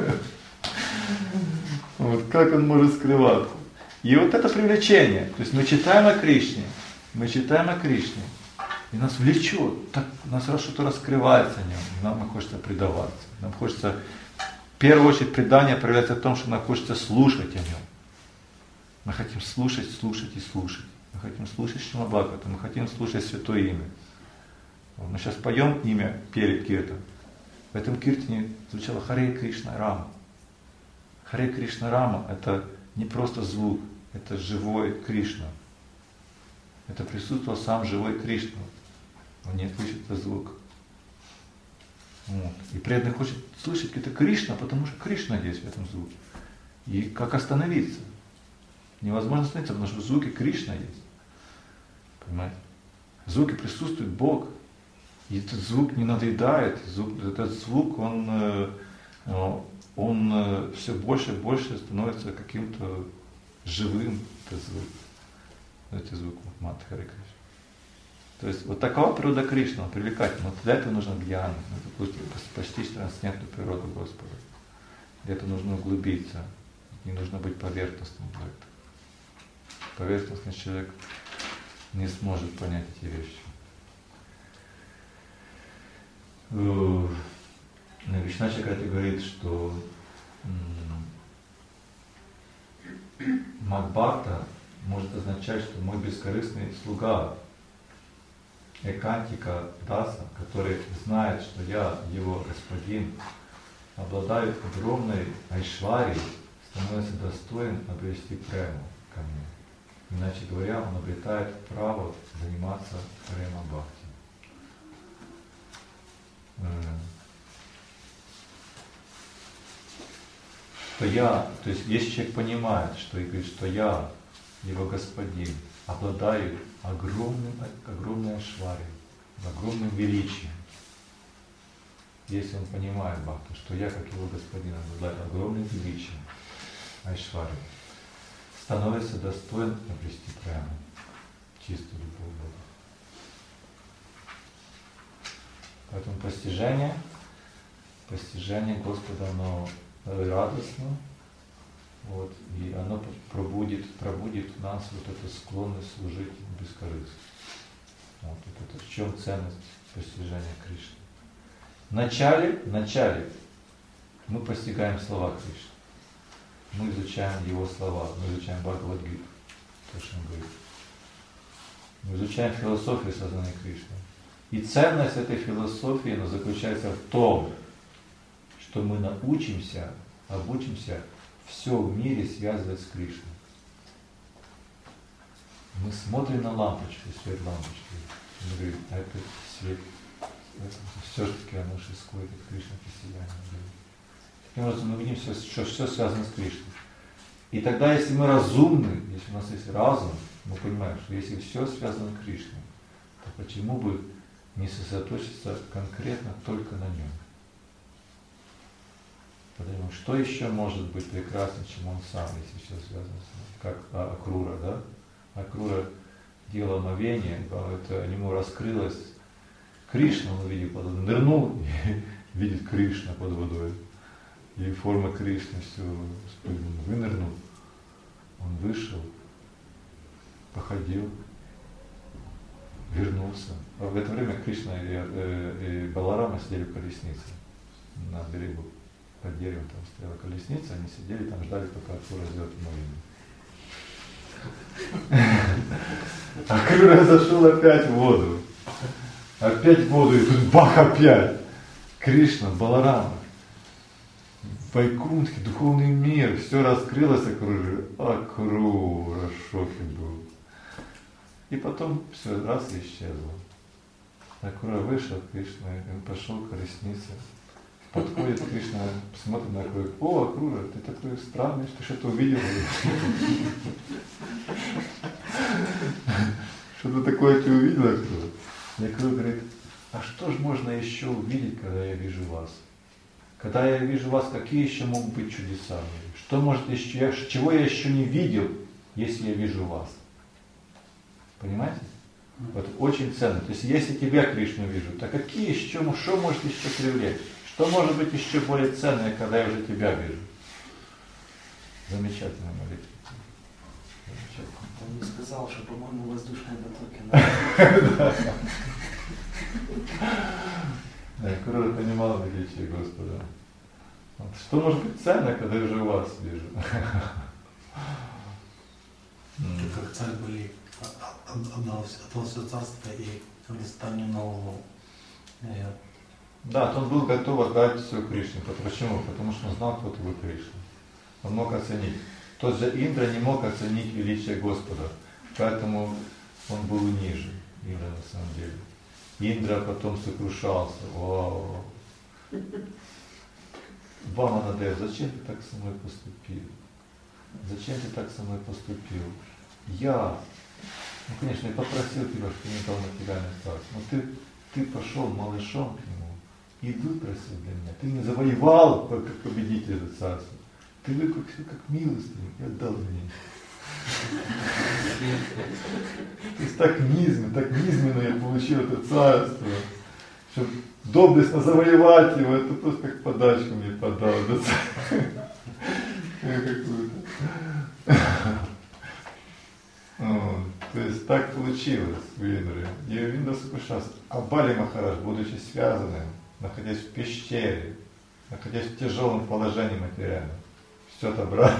Вот, как он может скрываться. И вот это привлечение. То есть мы читаем о Кришне, мы читаем о Кришне, и нас влечет, так, у нас раз что-то раскрывается о нем, и нам хочется предаваться. Нам хочется, в первую очередь, предание проявляется в том, что нам хочется слушать о нем. Мы хотим слушать, слушать и слушать. Мы хотим слушать Шримад-Бхагаватам, мы хотим слушать Святое Имя. Вот, мы сейчас поем имя, пели киртан. В этом киртане звучало Харе Кришна Рама. Харе Кришна Рама – это не просто звук, это живой Кришна. Это присутствовал сам живой Кришна. Он не слышит этот звук. Вот. И преданный хочет слышать это Кришна, потому что Кришна есть в этом звуке. И как остановиться? Невозможно остановиться, потому что в звуке Кришна есть. Понимаете? В звуке присутствует Бог. И этот звук не надоедает. Звук, этот звук, он, он все больше и больше становится каким-то живым. Этот звук. Эти звуки Мата Харе Кришна. То есть вот такова природа Кришны, он привлекательный. Но для этого нужно гьяна, нужно постичь трансцендентную природу Господа. Для этого нужно углубиться. Не нужно быть поверхностным для этого. Поверхностный человек не сможет понять эти вещи. Вишна Чакрати говорит, что Мадбхакта может означать, что мой бескорыстный слуга, Экантика Даса, который знает, что я его господин, обладает огромной айшварией, становится достоин обрести прему ко мне. Иначе говоря, он обретает право заниматься према бхакти. Что я, то есть если человек понимает, что и говорит, что я, его господин, обладаю огромным, огромной айшварией, огромным величием. Если он понимает бхакту, что я, как его господин, обладаю огромным величием, айшварией, становится достоин обрести прямо чистую любовь Бога. Поэтому постижение постижение Господа, оно радостно, вот, и оно пробудит, пробудит в нас вот эту склонность служить бескорыстно. Вот, вот это в чем ценность постижения Кришны. Вначале, вначале мы постигаем слова Кришны. Мы изучаем Его слова, мы изучаем Бхагавад-гиту, то, что Он говорит. Мы изучаем философию сознания Кришны. И ценность этой философии, она заключается в том, что мы научимся, обучимся все в мире связывать с Кришной. Мы смотрим на лампочку, свет лампочки. Мы говорим, а это свет. Все-таки оно исходит от Кришны присягания. Таким образом мы видим, все, что все связано с Кришной. И тогда, если мы разумны, если у нас есть разум, мы понимаем, что если все связано с Кришной, то почему бы не сосредоточиться конкретно только на нем? Потому что еще может быть прекраснее, чем он сам, если все связано с ним? Как Акрура, да? Акрура делал омовение, это ему раскрылось Кришна, он увидел под водой, нырнул и видит Кришна под водой. И форма Кришны все спрыгнула, вынырнул. Он вышел, походил, вернулся. А в это время Кришна и, и, и Баларама сидели в колеснице на берегу. Под деревом там стояла колесница, они сидели там, ждали, пока Акрура сделает омовение. Акрура зашел опять в воду. Опять в воду, и тут бах опять. Кришна, Баларама. Вайкунтхи, духовный мир, все раскрылось Акруре. Акрура в шоке был. И потом все раз и исчезло. Акрура вышел, Кришна, он пошел к колеснице. Подходит Кришна, смотрит на Акруру. О, Акрура, ты такой странный, ты что-то увидел? Что-то такое ты увидел, Акрура? И Акрура говорит, а что же можно еще увидеть, когда я вижу вас? Когда я вижу вас, какие еще могут быть чудеса? Что может еще, чего я еще не видел, если я вижу вас? Понимаете? Вот очень ценно. То есть если тебя, Кришну, вижу, то какие еще, что может еще привлечь? Что может быть еще более ценное, когда я уже тебя вижу? Замечательная молитва. Замечательно. Он не сказал, что, по-моему, воздушные потоки. Да, Акрура понимал величие Господа. Вот. Что может быть ценно, когда я уже вас вижу? Ты как царь были, отдал все царство и листанию на луну. Да, то он был готов отдать все Кришне. Почему? Потому что он знал, кто такой Кришна. Он мог оценить. Тот же Индра не мог оценить величие Господа, поэтому он был ниже Индра на самом деле. Индра потом сокрушался. Вау. Ваманадев, зачем ты так со мной поступил? Зачем ты так со мной поступил? Я, ну конечно, я попросил тебя, чтобы ты мне дал материальное царство, но ты, ты пошел малышом к нему и выпросил для меня. Ты не завоевал как победитель это царство. Ты выкупил как милостыню и отдал мне. То есть так низменно, так низменно я получил это царство, чтобы доблестно завоевать его, это просто как подачку мне подал. То есть так получилось в Индре. И Индра сокрушался. А Бали Махарадж, будучи связанным, находясь в пещере, находясь в тяжелом положении материальном, все отобрали.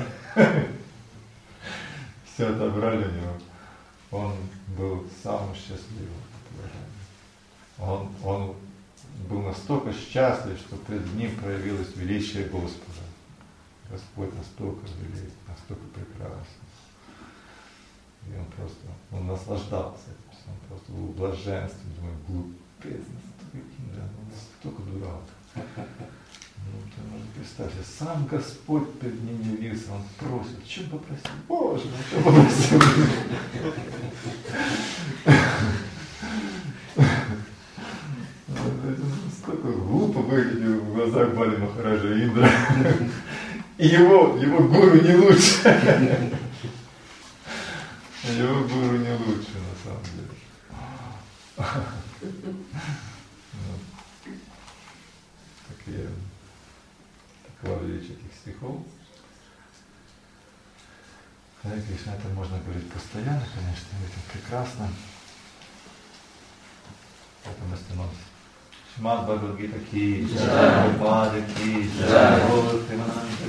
Все отобрали у него. Он был самым счастливым. Он, он был настолько счастлив, что пред ним проявилось величие Господа. Господь настолько велик, настолько прекрасен. И он просто, он наслаждался этим, он просто был в блаженстве, думаю, глупец, он настолько дурак. Ну, ты можешь представить, сам Господь перед ним явился, он просит, в чем попросил? Боже, в чем попросил? Настолько глупо выглядел в глазах Бали Махараджа Индра. И его, его гуру не лучше. Его гуру не лучше, на самом деле. Такие Хвалю этих стихов. Харе Кришна, это можно говорить постоянно, конечно, это прекрасно. Поэтому становимся. Шримад Бхагавад Гита ки, Прабхупада ки, Гаур Премананда